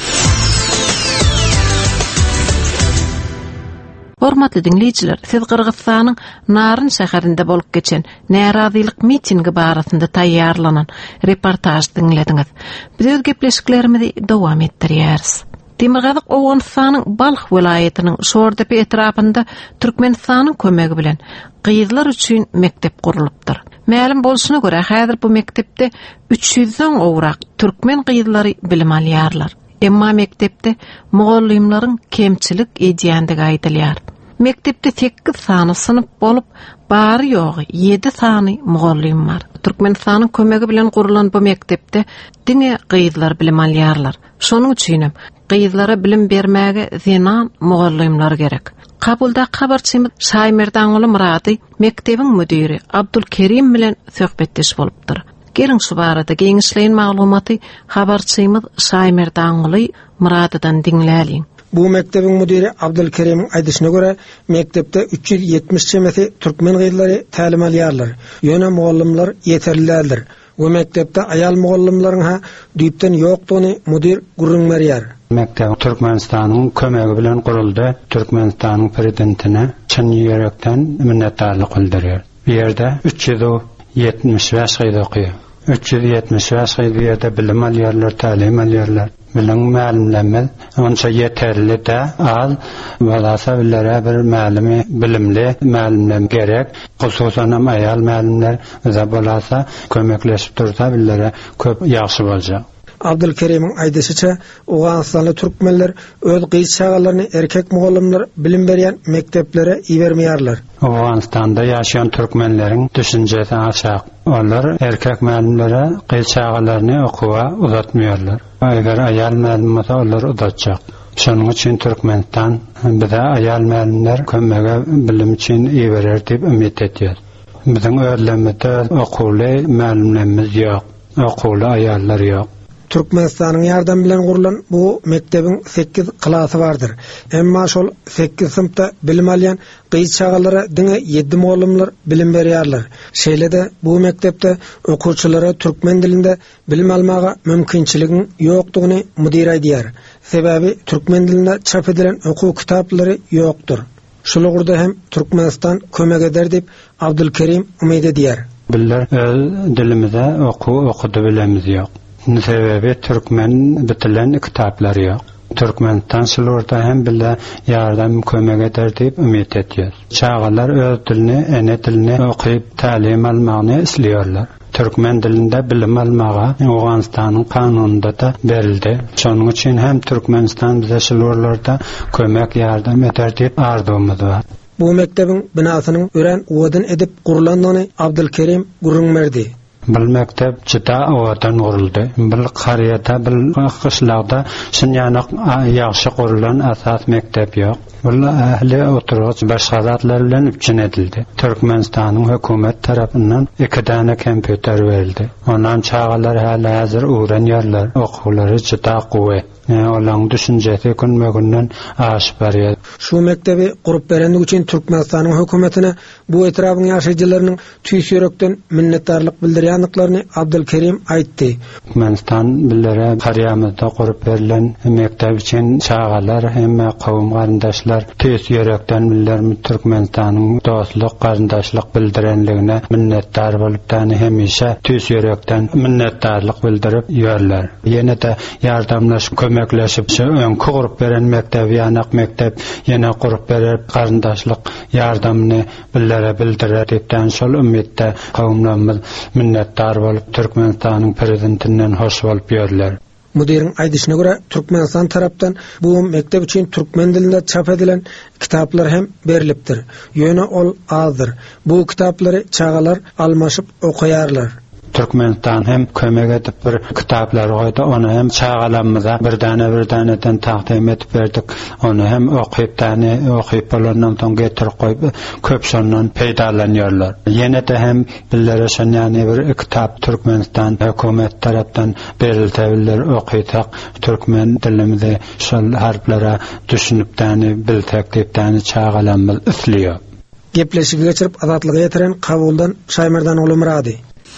Hormatly dinleyijiler, siz Kyrgyzstanyň Naryn şäherinde bolup geçen narazylyk mitingi barasynda taýýarlanan reportaj dinlediňiz. Biz öz gepleşiklerimizi dowam etdirýäris. Demirgazyk Owganystanyň Balx welaýatynyň Şordepe etrapynda Türkmenistanyň kömegi bilen gyzlar üçin mektep gurulypdyr. Ma'lum bolşuna göre häzir bu mektepde üç yüzden owrak türkmen gyzlary bilim alýarlar. Emma mektepde mugallimlaryň kemçilik edýändigi aýdylýar. Mektepde sekiz sany sınıf bolup, bary ýogy yedi sany mugallim bar. Türkmenistanyň kömegi bilen gurulan bu mektepde diňe gyzlar bilim alýarlar. Şonuň üçin hem gyzlara bilim bermäge zenan mugallimlar gerek. Kabulda habarçymyz Şaýmerdan oly Murady mektebiň müdiri Abdulkerim bilen söhbetdeş bolupdyr. Gelin şu barada geňişleýän maglumaty habarçymyz Şaýmerdan oly Muradydan dinläliň. Bu mektebiň müdiri Abdulkerim aýdyşyna göre mektepde üç yüz yetmiş çemesi türkmen gyzlary tälim alýarlar. Ýöne mugallimler ýeterlidir. Bu mektepde ayal mugallimlaryň ha düýpden ýokdugyny müdir gurrun berýär. Mektep Türkmenistanyň kömegi bilen guruldy. Türkmenistanyň prezidentine çyn ýürekden minnetdarlyk bildirýär. Bu ýerde üç yüz yetmiş beş gyz okýar. üç yüz yetmiş beş gyz bu ýerde bilim alýarlar, tälim alýarlar. Bilen mälimlenmez, onça yeterli de az, balasa billere bir mälimi bilimli mälimlem gerek, hususan hem ayal mälimler bize balasa kömekleşip dursa billere köp ýaxşy boljak. Abdulkerim'in aýdysyça, Owganystanly türkmenler öz gyz çağalaryny erkek mugallimler bilim berýän mekteplere ibermeýärler. Owganystanda ýaşaýan türkmenleriň düşünjesi açak. Onlar erkek mälimlere gyz çağalaryny okuwa uzatmaýarlar. Eger ayal mälim bolsa onlar uzatjak. Şonuň üçin Türkmenistan bize ayal mälimler kömege bilim üçin iberer diýip ümit etýär. Biziň öýlemizde okuwly mälimlerimiz ýok, okuwly ayallar ýok. Türkmenistanyň ýardam bilen gurulan bu mektebiň sekiz klasy bardyr. Emma şol sekiz sınıfta bilim alýan gyz çağalara diňe yedi mugallimler bilim berýärler. Şeýlede bu mektepde okuwçylara türkmen dilinde bilim almaga mümkinçiligiň ýokdugyny müdir aýdýar. Sebäbi türkmen dilinde çap edilen okuw kitaplary ýokdur. Şolagurda hem Türkmenistan kömek eder diýip Abdulkerim umyt edýär. Biller öz dilimizde okuw okudy bilemiz ýok. Sebebi Türkmen bitilen kitapları yok. Türkmenistan şolorda hem bile yardım kömek eder diýip ümit etýär. Çağalar öz dilini, ene dilini okuyup tälim almagyny isleýärler. Türkmen dilinde bilim almaga Owganystanyň kanununda da berildi. Şonuň üçin hem Türkmenistan bize şolorlarda kömek ýardam eder diýip ardymyz bar. Bu mektebiň binasynyň ören wodun edip gurulandygyny Abdulkerim gurrun berdi. Bil mektep çita awatan guruldy. Bil qaryada, bil qyşlagda şunýanyk ýaxşy gurulan asas mektep ýok. Bil ähli oturuş başgaratlar bilen üçin edildi. Türkmenistanyň hökümet tarapyndan iki däne kompýuter berildi. Ondan çağalar häli häzir öwrenýärler. Okuwlary çita gowy. Olaň düşünjesi günme-günden aşyp barýar. Şu mektebi gurup berendik üçin Türkmenistanyň hökümetine bu etrabyň ýaşaýjylarynyň tüýs ýörekden minnetdarlyk bildirýändiklaryny Abdulkerim aýtdy. Türkmenistan billere qaryamyzda gurup berilen mektep üçin çağalar hem kawum garyndaşlar tüýs ýörekden billermi Türkmenistanyň dostluk garyndaşlyk bildirenligine minnetdar bolup täni hemişe tüýs ýörekden minnetdarlyk bildirip ýörler. Ýene de ýardamlaş kömekleşip öňkü gurup beren mektep ýanak mektep ýene gurup berip garyndaşlyk ýardamyny billere bildirer diýipden şol ummitde kawumlarymyz minnetdar bolup Türkmenistanyň prezidentinden hoş bolup ýörler. Müdiriň aýdyşyna görä Türkmenistan tarapdan bu mektep üçin türkmen dilinde çap edilen kitaplar hem berilipdir. Ýöne ol azdyr. Bu kitaplary çağalar almaşyp okuýarlar. Türkmenistan hem kömek edip bir kitaplar koydu. Onu hem çağalanmıza bir tane bir taneden takdim edip verdik. Onu hem okuyup tane okuyup olandan sonra getirip koyup köp sonundan peydalanıyorlar. Yine de hem billere son yani bir kitap Türkmenistan hükümet taraftan beriltebilir okuytak Türkmen dilimizde şol harflere düşünüp tane biltek deyip tane çağalanmıl üflüyor. Gepleşip geçirip azatlığı yetiren Kabul'dan Şaymerdan oğlu Muradi.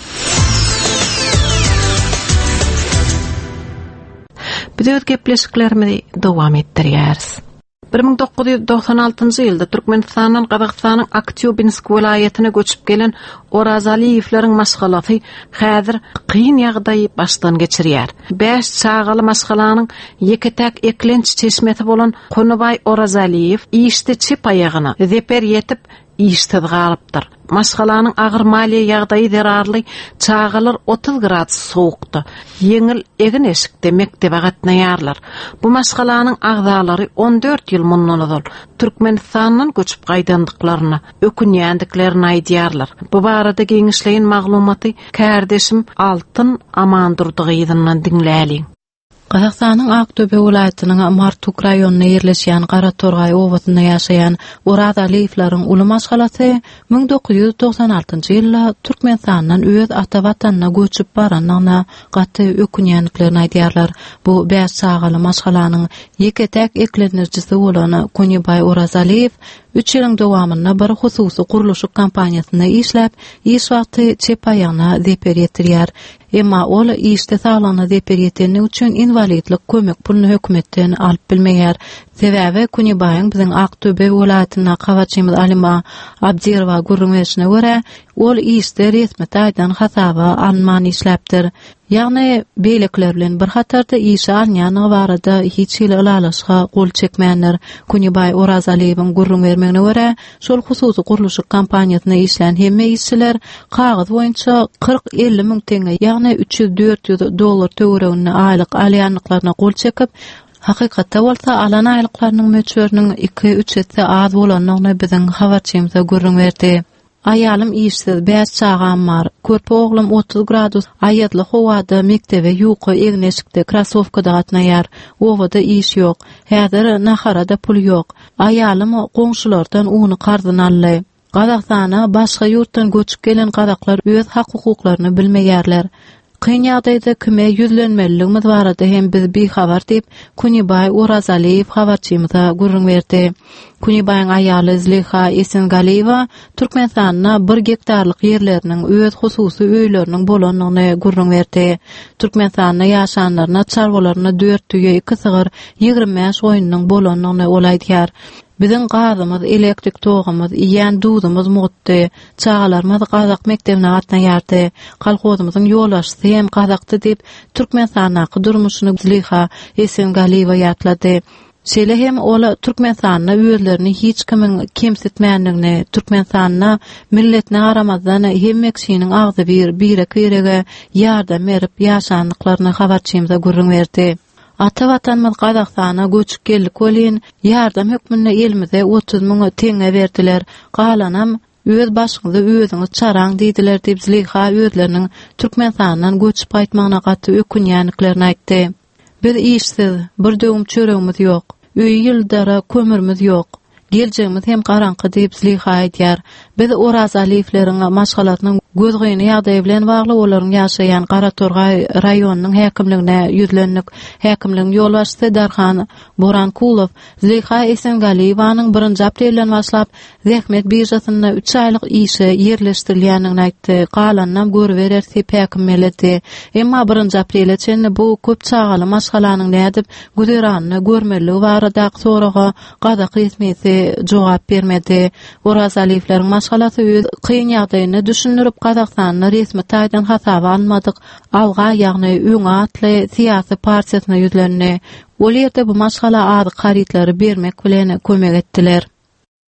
Biz gepleşiklerimizi dowam etdirýäris. bir ming dokuz yüz doksan altyncy ýylda Türkmenistandan Gazakstanyň Aktýobinsk welaýatyna göçüp gelen Oraz Aliyevleriň maşgalasy häzir kyn ýagdaý başdan geçirýär. beş çağaly maşgalanyň ýeketäk eklenç çeşmeti bolan Konubay Oraz Aliyev işde çip aýagyna zeper ýetip iştid galypdyr. Maşgalanyň agyr maliýe ýagdaýy zerarly çağalar otuz gradus sowukdy. Yeňil egin eşikde mektebe gatnaýarlar. Bu maşgalanyň agdalary on dört ýyl mundan ozal Türkmenistanyň göçüp gaýdandyklaryna ökünýändiklerini aýdýarlar. Bu barada geňişleýän maglumaty kärdeşim Altyn Amandurdygyňdan dinläliň. Gazakstanyň Aktöbe welaýatynyň Martuk raýonuna ýerleşýän Garatorgay owasyna ýaşaýan Oraz Aliyevleriň uly maşgalasy ming dokuz yüz doksan altyncy ýylda Türkmenistanyň öz ata watanyna göçüp baranyna gaty ökünýändiklerini aýdýarlar. Bu beş çağaly maşgalanyň ýeketäk eklenirjisi bolan Konubay Oraz Aliyev üç ýylyň dowamyna bir hususy guruluş kampaniýasyna işläp, iş wagty çepaýana zeper ýetirýär. Emma ol işde sağlana zeper ýeteni üçin invalidlik kömek puluny hökümetden alyp bilmeýär. Sebäbi Konubayň biziň Aktöbe welaýatyna gawaçymyz Alima Abdirova gurrungyşyna görä, ol işde resmi taýdan hasaba alman işläpdir. Ýagny beýlekler bilen bir hatarda iş alýanyň barada hiç ýyl alalaşga gol çekmänler. Konubay Oraz Aliyewiň gurrun bermegine görä, şol hususy guruluş kampaniýasyna işlän hemme işçiler kagaz boýunça kırk elli miň teňe, ýagny üç yüz dört yüz dollar töweregine aýlyk alýanlyklaryna gol çekip, hakykatda bolsa alan aýlyklarynyň möçberiniň iki üç etse az bolanyny biziň habarçymyza gurrun berdi. Ayalım işsiz, beş çağam var. Körpe oğlum otuz gradus ayadlı hovada mektebe yuqı egneşikde krasovkada gatnaýar. Ovada iş yok. Häzir naharada pul yok. Ayalım goňşulardan uny gardan ally. Gazakstana başga ýurtdan göçüp gelen gazaklar öz hak-hukuklaryny bilmeýärler. Kyn ýagdaýda kime ýüzlenmeliligimiz barada hem biz bir habar diýip Konubay Oraz Aliyev habarçymyza gurrun berdi. Konubayň aýaly Zliha Esengaliýewa Türkmenistanyna bir gektarlyk ýerleriniň öz hususy öýleriniň bolanyny gurrun berdi. Türkmenistanyna ýaşanlaryna çarwalaryna dört tüýe iki sygyr ýygrimi beş oýunyň bolanyny olaýdýar. Biziň gazymyz, elektrik togumyz, ýan dudumyz mutdy. Çağalarymyz Gazak mektebine gatnaýardy. Kolhozymyzyň ýoldaşy hem Gazakdy diýip Türkmenistanyň durmuşyny Zliha Esengaliýewa ýatlady. Şeýle hem ola Türkmenistanyna özlerini hiç kimiň kemsitmänligini, Türkmenistanyna milletine garamazdan hem mekşiniň agzy bir bire kirege ýardam berip ýaşanlyklaryny habarçymyza gurrun berdi. Ata watanymyz Gazakstana göçüp geldik bolýan ýardam hökmüne elimize otuz miň teňe berdiler. Galanam öz başyňyzy özüňiz çaraň diýdiler diýip Zliha özleriniň Türkmenistanyň göçüp gaýtmagyna gaty ökünýändiklerini aýtdy. Biz işsiz, bir döwüm çöregimiz yok. Öý ýyldara kömürimiz yok. Geljegimiz hem garaňky diýip Zliha aýdýar. Biz Oraz Aliyevleriň maşgalatynyň gözgöýni ýagdaýy bilen bagly olaryň ýaşaýan Garatorgay raýonunyň häkimligine ýüzlendik. Häkimligiň ýolbaşçysy Darhan Borankulov Zliha Esengaliýewanyň birinji aprelden başlap zähmet birjasyna üç aýlyk işe ýerleşdirilýänini aýtdy. Galanam görberer sep häkim meledi. Emma birinji aprele çenli bu köp çağaly maşgalanyň nädip güzeranyny görmeligi barada soraga Gazak resmiýeti jogap bermedi. Oraz Aliyevleriň maşgalasy öz kyn ýagdaýyny düşünürip Gazakstanyň resmi taýdan hasaba almadyk. Alga ýagny öňe atly siýasy partiýasyna ýüzlendi. Ol ýerde bu maşgala ady garytlary bermek bilen kömek etdiler.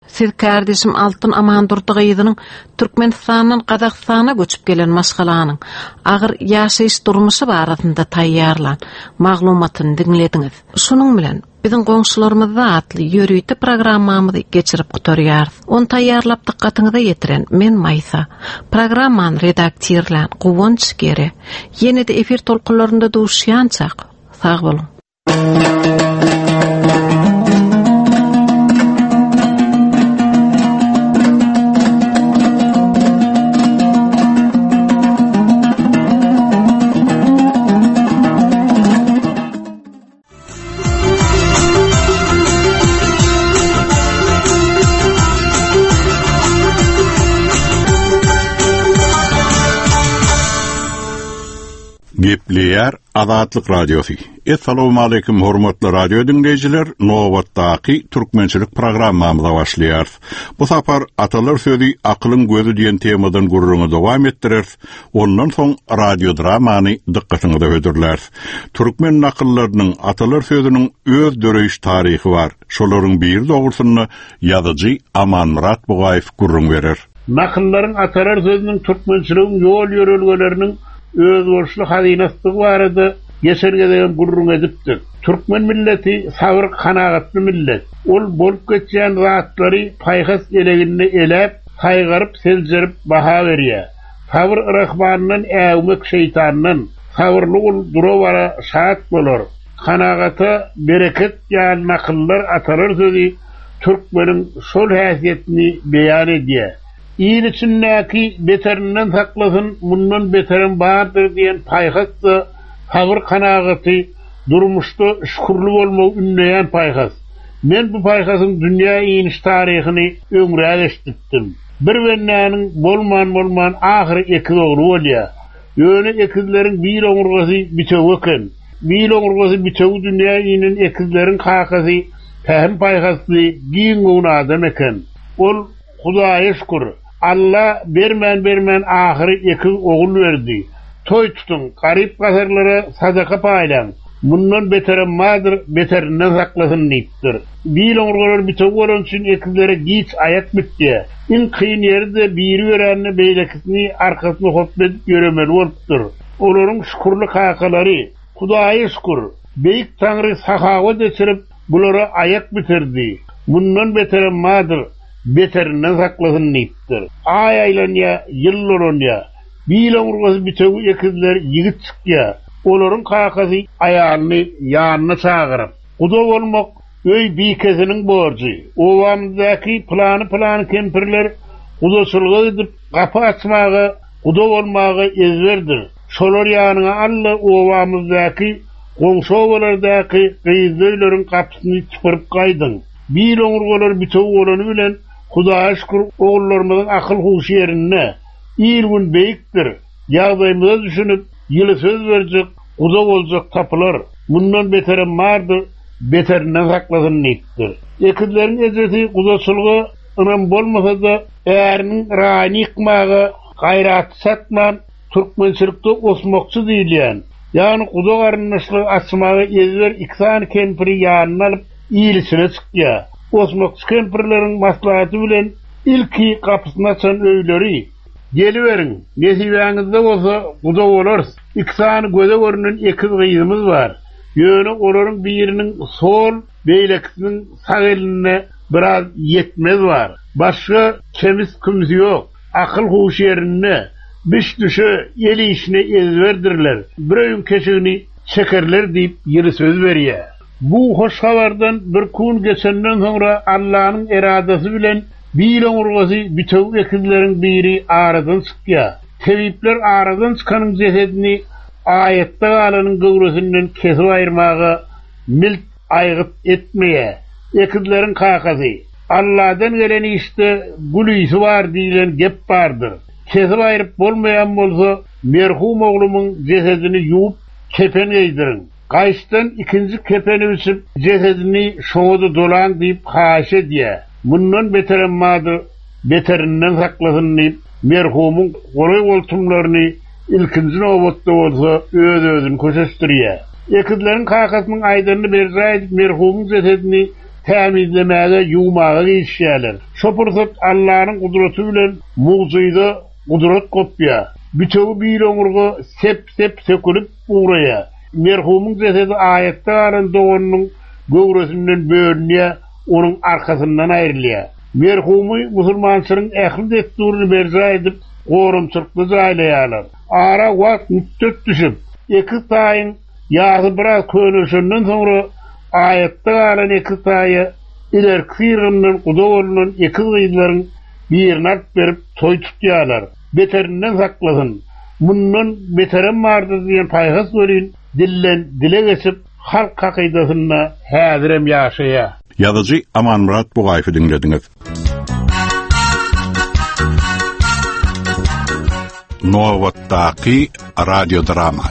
Siz kardeşim Altın Amandurdy gyzynyň Türkmenistandan Kazakstana göçüp gelen maşgalanyň agyr ýaşaýyş durmuşy barasynda taýýarlan maglumatyny dinlediňiz. Şunuň bilen biziň goňşularymyzda atly ýörüýti programmamyzy geçirip gutarýarys. Onu taýýarlap dikkatyňyza ýetiren men Maysa. Programmany redaktorlan Gowunç Gere. Ýene-de efir tolkunlarynda duşýançak. Sag bolun. Gepleýär Azatlyk radiosu. Assalamu alaykum hormatly radio dinleýijiler. Nowatdaky türkmençilik programmamyza başlaýar. Bu sapar atalar sözi akylyň gözü diýen temadan gurruňy dowam etdirer. Ondan soň radio dramany dikkatiňize ödürler. Türkmen nakyllarynyň atalar sözüniň öz döreýiş taryhy bar. Şolaryň bir dogrusyny ýazyjy Aman Murat Bugaýew gurrun berer. Nakyllaryň atalar sözüniň türkmençiligiň ýol ýörelgeleriniň öz borçlu hazinasy barada geçergeden gurrun edipdir. Türkmen milleti sabır kanagatly millet. Ol bolup geçen rahatlary paýhas eleginde elep, taýgaryp, seljerip baha berýär. Sabır rahmanyň äwmek şeytanyň sabırly ol durawara şahat bolar. Kanagata bereket ýan nakyllar atalar sözi Türkmeniň şol häsiýetini beýan edýär. İyin içindäki beterinden saklasın, bundan beterin bardır diyen paýhasda sabır kanagaty durmuşda şükürlü bolmagy ünleýän paýhas. Men bu paýhasyň dünýä ýynyş taryhyny ömrä geçirdim. Bir wennäniň bolman bolman ahyry iki ogly bolýar. Ýöne ekizleriň bir ogurgasy bitew eken. Bir ogurgasy bitew dünýä ýynyň ekizleriň kakasy tähem paýhasly giň adam eken. Ol Hudaýa şükür. Allah bermen bermen ahyry iki ogul berdi. Toy tutun, garip gazarlara sadaka paýlan. Bundan beterim madyr, beterinden saklasyn diýipdir. Bir ogurlar bitew bolan üçin ekizlere giç aýat bitdi. İn kyn ýerde biri berenni beýlekisini arkasyna hopdep ýöremel bolupdyr. Olaryň şükürli kakalary, Hudaýa şükür, beýik Taňry sahawat geçirip bulara aýat bitirdi. Bundan beterim madyr, beterinden saklasyn diýipdir. Ay aýlanya, ýyllar onýa. Bir ogurgasy bitew ekizler ýigit çykýar. Olaryň kakasy aýalyny ýanyna çagyryp, "Guda bolmak öý bikesiniň borjy." Owamdaky plany plany kempirler gudaçylygy edip gapy açmagy, guda bolmagy ezberdir. Şolar ýanyna alla owamyzdaky goňşowalardaky gyýzlaryň kapysyny çypyryp gaýdyň. Bir ogurgalar bitew bolany bilen Hudaýa şükür ogullarymyzyň akyl huşy ýerine ýyl gün beýikdir. Ýagdaýymyzy düşünüp ýyly söz berjek, guda boljak tapylar. Bundan beterim bardy, beterinden saklasyn diýipdir. Ekizleriň ejeti gudaçylygy ynam bolmasa-da äriniň raýany ýykmagy, gaýraty satman, türkmençilikde osmokçy diýilýän. Ýani guda garyndaşlygy açmagy ezber iksan kempiri ýanyna alyp ýylisine çykýar. Osmokçy kempirleriň maslahaty bilen ilki kapysyny açan öýleri geliberiň. Nesibeňizde bolsa guda bolars. İksan göze görünen ekiz gyýymyz bar. Ýöne olaryň biriniň sol beýlekisiniň sag eline biraz ýetmez bar. Başga kemiz kümsi ýok. Akyl huş ýerine biş düşe ýeli işine ezberdirler. Biröýün keşigini çekerler diýip ýyly söz berýär. Bu hoş habardan bir kun geçenden sonra Allah'ın eradesi bilen bir ogurgasy bitew ekizleriň biri aradan çykýar. Tebipler aradan çykanyň cesedini ayetde alanyň gowrusynyň kesip aýyrmagy milt aýgyp etmeýär. Ekizleriň kakasy Allah'dan gelen işte gülüýsi bar diýilen gep bardyr. Kesip aýryp bolmaýan bolsa merhum oglumyň cesedini ýuwup kepen giydirin. Gaýşdan ikinji kepeni üçüp cesedini şoňuda dolan diýip haşe diýär. Bundan beterim madyr, beterinden saklasyn diýip merhumyň goly boltumlaryny ilkinji nowatda bolsa öz özüni köşeşdirýär. Ekizleriň kakasynyň aýdaryny berýär, merhumyň cesedini tämizlemäge, yuwmaga geçýärler. Şo pursat Allahyň gudraty bilen mugyzyda gudrat kopýa. Bütegi bir ömürge sep sep sökülüp uğraya. Merhumyň cesedi ayetde galan doğunyň göwresinden bölünýär, onuň arkasyndan aýrylýar. Merhumy musulmançylyň ähli desturyny berja edip, gorumçylykly jaýlaýarlar. Ara wagt müddet düşüp, iki taýyň ýazy biraz köneşenden soňra ayetde galan iki taýy ilerki ýerden Gudawlyň iki gyýlaryň birine berip toý tutýarlar. Beterinden saklasın. Bundan beterem vardı diyen paygas verin, dillen dile geçip halk kakidasına häzirem ýaşaya. Yazıcı Aman Murat Bugaýfy dinlediňiz. Nowattaqi radio drama.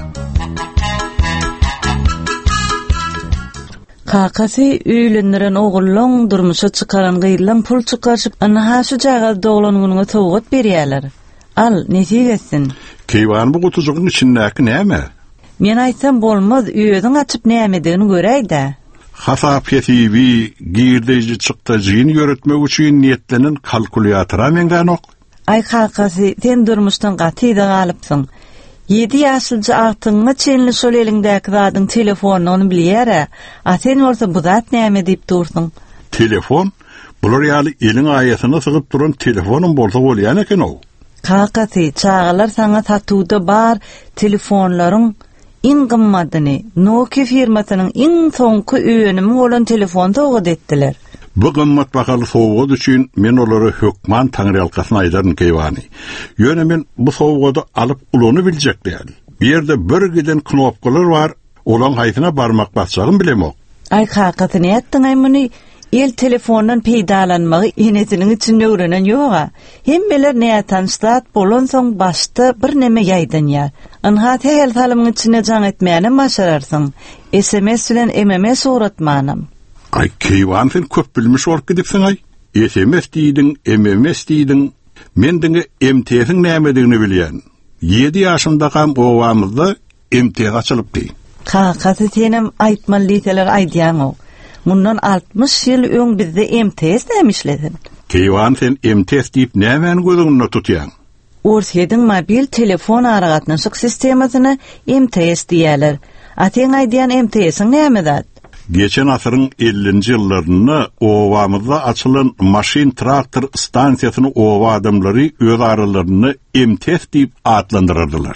Kakasy öýlendiren ogullaň durmuşa çykaran gyýlan pul çykaryp, ana şu jaga doglanynyňa towgat berýärler. Al, netigesin? Keýwan bu gutujugyň içindäki näme? Men aýtsam bolmaz, öýüň açyp nämedigini göräýdi. Hasap ýetibi, girdeji çykdyjyny ýöretmek üçin niýetlenen kalkulýatora meňden ok. Ay kakasy, sen durmuşdan gatyda galypsyň. Yedi ýaşylja artyňa çenli şol eliňdäki zadyň telefonuny bilýär. A sen bolsa bu zat näme diýip dursyň? Telefon? Bular ýaly eliň aýatyna sygyp duran telefonum bolsa bolýan eken o. Kakasy, çağalar sana tatuda bar telefonlaryň iň gymmatyny, Nokia firmasynyň iň soňky öýünimi bolan telefon towgat etdiler. Bu gymmat bakaly sowgat üçin men olary hökman taňry alkasyna aýdaryn keýwany. Ýöne men bu sowgady alyp ulany biljek däl. Bir ýerde bir giden knopkalar bar, olan haýsyna barmak basjagym bilemok. Ay kakasy, näetdiň aýmany? El telefondan peýdalanmagy enesiniň içinde öwrenen ýoga. Hemmeler näýatanstat bolan soň başda bir neme ýaýdanýar. Anhat hel salymyň içine jaň etmäni başararsyň. S M S bilen M M S uratmanam. Ay keýwan sen köp bilmiş bolup gidipsiň ay. S M S diýdiň, M M S diýdiň. Men diňe M T S-iň nämedigini bilýän. yedi ýaşymda ham owamyzda M T S açylypdy. Kakasy, senem aýtmalydylar aýdýan o. Mundan altmış ýyl öň bizde M T S nämişledin. Keýwan sen M T S diýip nämen gözüňde tutýan? Orsydyň mobil telefon aragatnaşyk sistemasyna M T S diýerler. A sen aýdýan M T S-iň näme zat? Geçen asyryň ellinji ýyllaryny owamyzda açylan maşin traktor stansiýasyny owa adamlary öz aralaryny M T S diýip adlandyrardylar.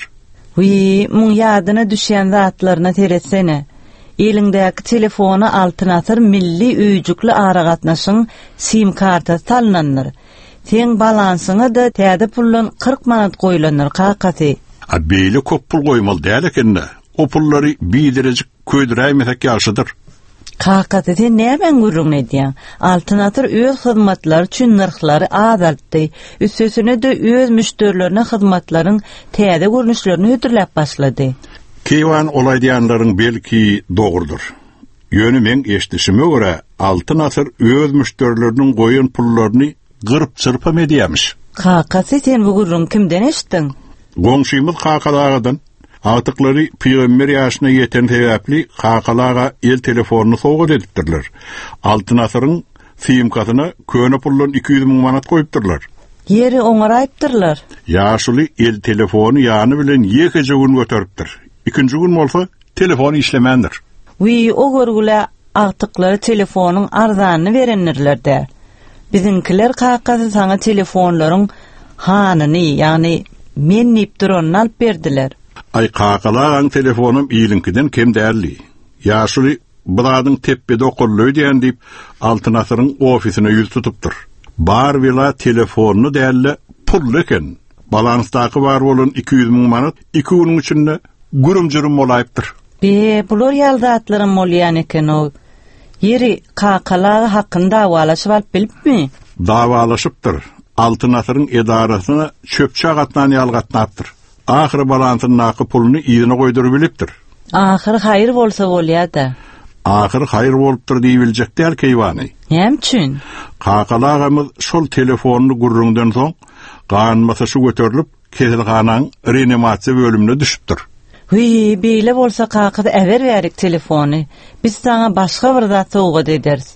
Wi, mun ýadyna düşýän zatlaryna teretsene. Elindäki telefona altyn asır milli öýjükli aragatnaşyň sim kartasy talananlar. Sen balansyňa da täze pullan kırk manat goýulanlar kakasy. A beýle köp pul goýmaly däl ekenne. O pullary biderejik köýdüräýmesek ýaşydyr. Kakasy, sen nämen gurrun edýän? Altyn asır öz hyzmatlary üçin narhlary azaltdy. Üstesine de öz müşterilerine hyzmatlaryň täze görnüşlerini ödürläp başlady. Keýwan olay diýenleriň belki dogrudur. Ýöne men eşdişime görä altyn asır öz müşterileriniň goýan pullaryny gyryp çyrpam edýärmiş. Kakasy, sen bu gurrun kimden eşitdiň? Goňşymyz Kakalagydan. Atyklary peýgamber ýaşyna ýeten sebäpli Kakalaga el telefonuny sowgat edipdirler. Altyn asyryň simkasyna köne pullan iki yüz miň manat goýupdyrlar. Ýeri oňaraýpdyrlar. Ýaşuly el telefonu ýany bilen ýekece gün göteripdir. İkinci gün bolsa telefon işlemendir. Wi, o görgüle atyklary telefonuň arzanyny berenlerler. Bizinkiler kakasy sana telefonlaryň hanyny, ýani men nip duranyny alyp berdiler. Ay kakalagan telefonum iýlinkiden kem därli. Ýaşuly buradyň teppede okully diýen diýip altyn asyryň ofisine ýüz tutupdyr. Bar wela telefonu därli pul eken. Balansdaky bar bolan iki yüz miň manat iki güniň içinde gurumjurum bolaýypdyr. Be, bular ýaldatlaryň bolýan eken o. Ýeri kakalagy hakynda dawalaşyp alyp bilipmi? Dawalaşypdyr. Altyn asyryň edarasyna çöpçe gatnan ýalgatnapdyr. Ahir balansynyň naky puluny ýerine goýduryp bilipdir. Ahir haýır bolsa bolýar-da. Ahir haýır bolupdyr diýip biljekdir keýwany. Näme? Kakalagymyz şol telefonyny gurrundan soň ganmasa şu göterilip kesilganaň reanimasiýa bölümine düşüpdir. Wi, beýle bolsa kakasy ewer berik telefony. Biz sana başga bir zat sowgat ederiz.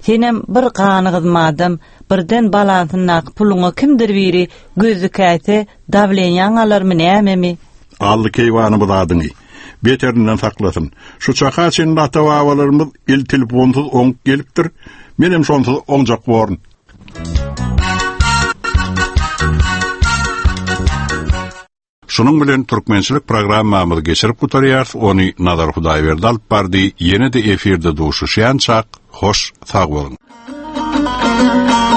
Senem bir ganygyzmadym, birden balansynak puluňa kimdir biri gözükäse davlenýan alarmy näme? Allı keyvanı buladyňy. Beterinden saklasın. Şu çaka çyn latawalarymyz il telefonsuz oňup gelipdir. Menem şonsuz oňjak borun. Şunun bilen türkmençilik programmamyzy geçirip gutarýar, ony Nazar Hudaýberdi alyp bardy. Ýene-de efirde duşuşýan çak, hoş sag bolun.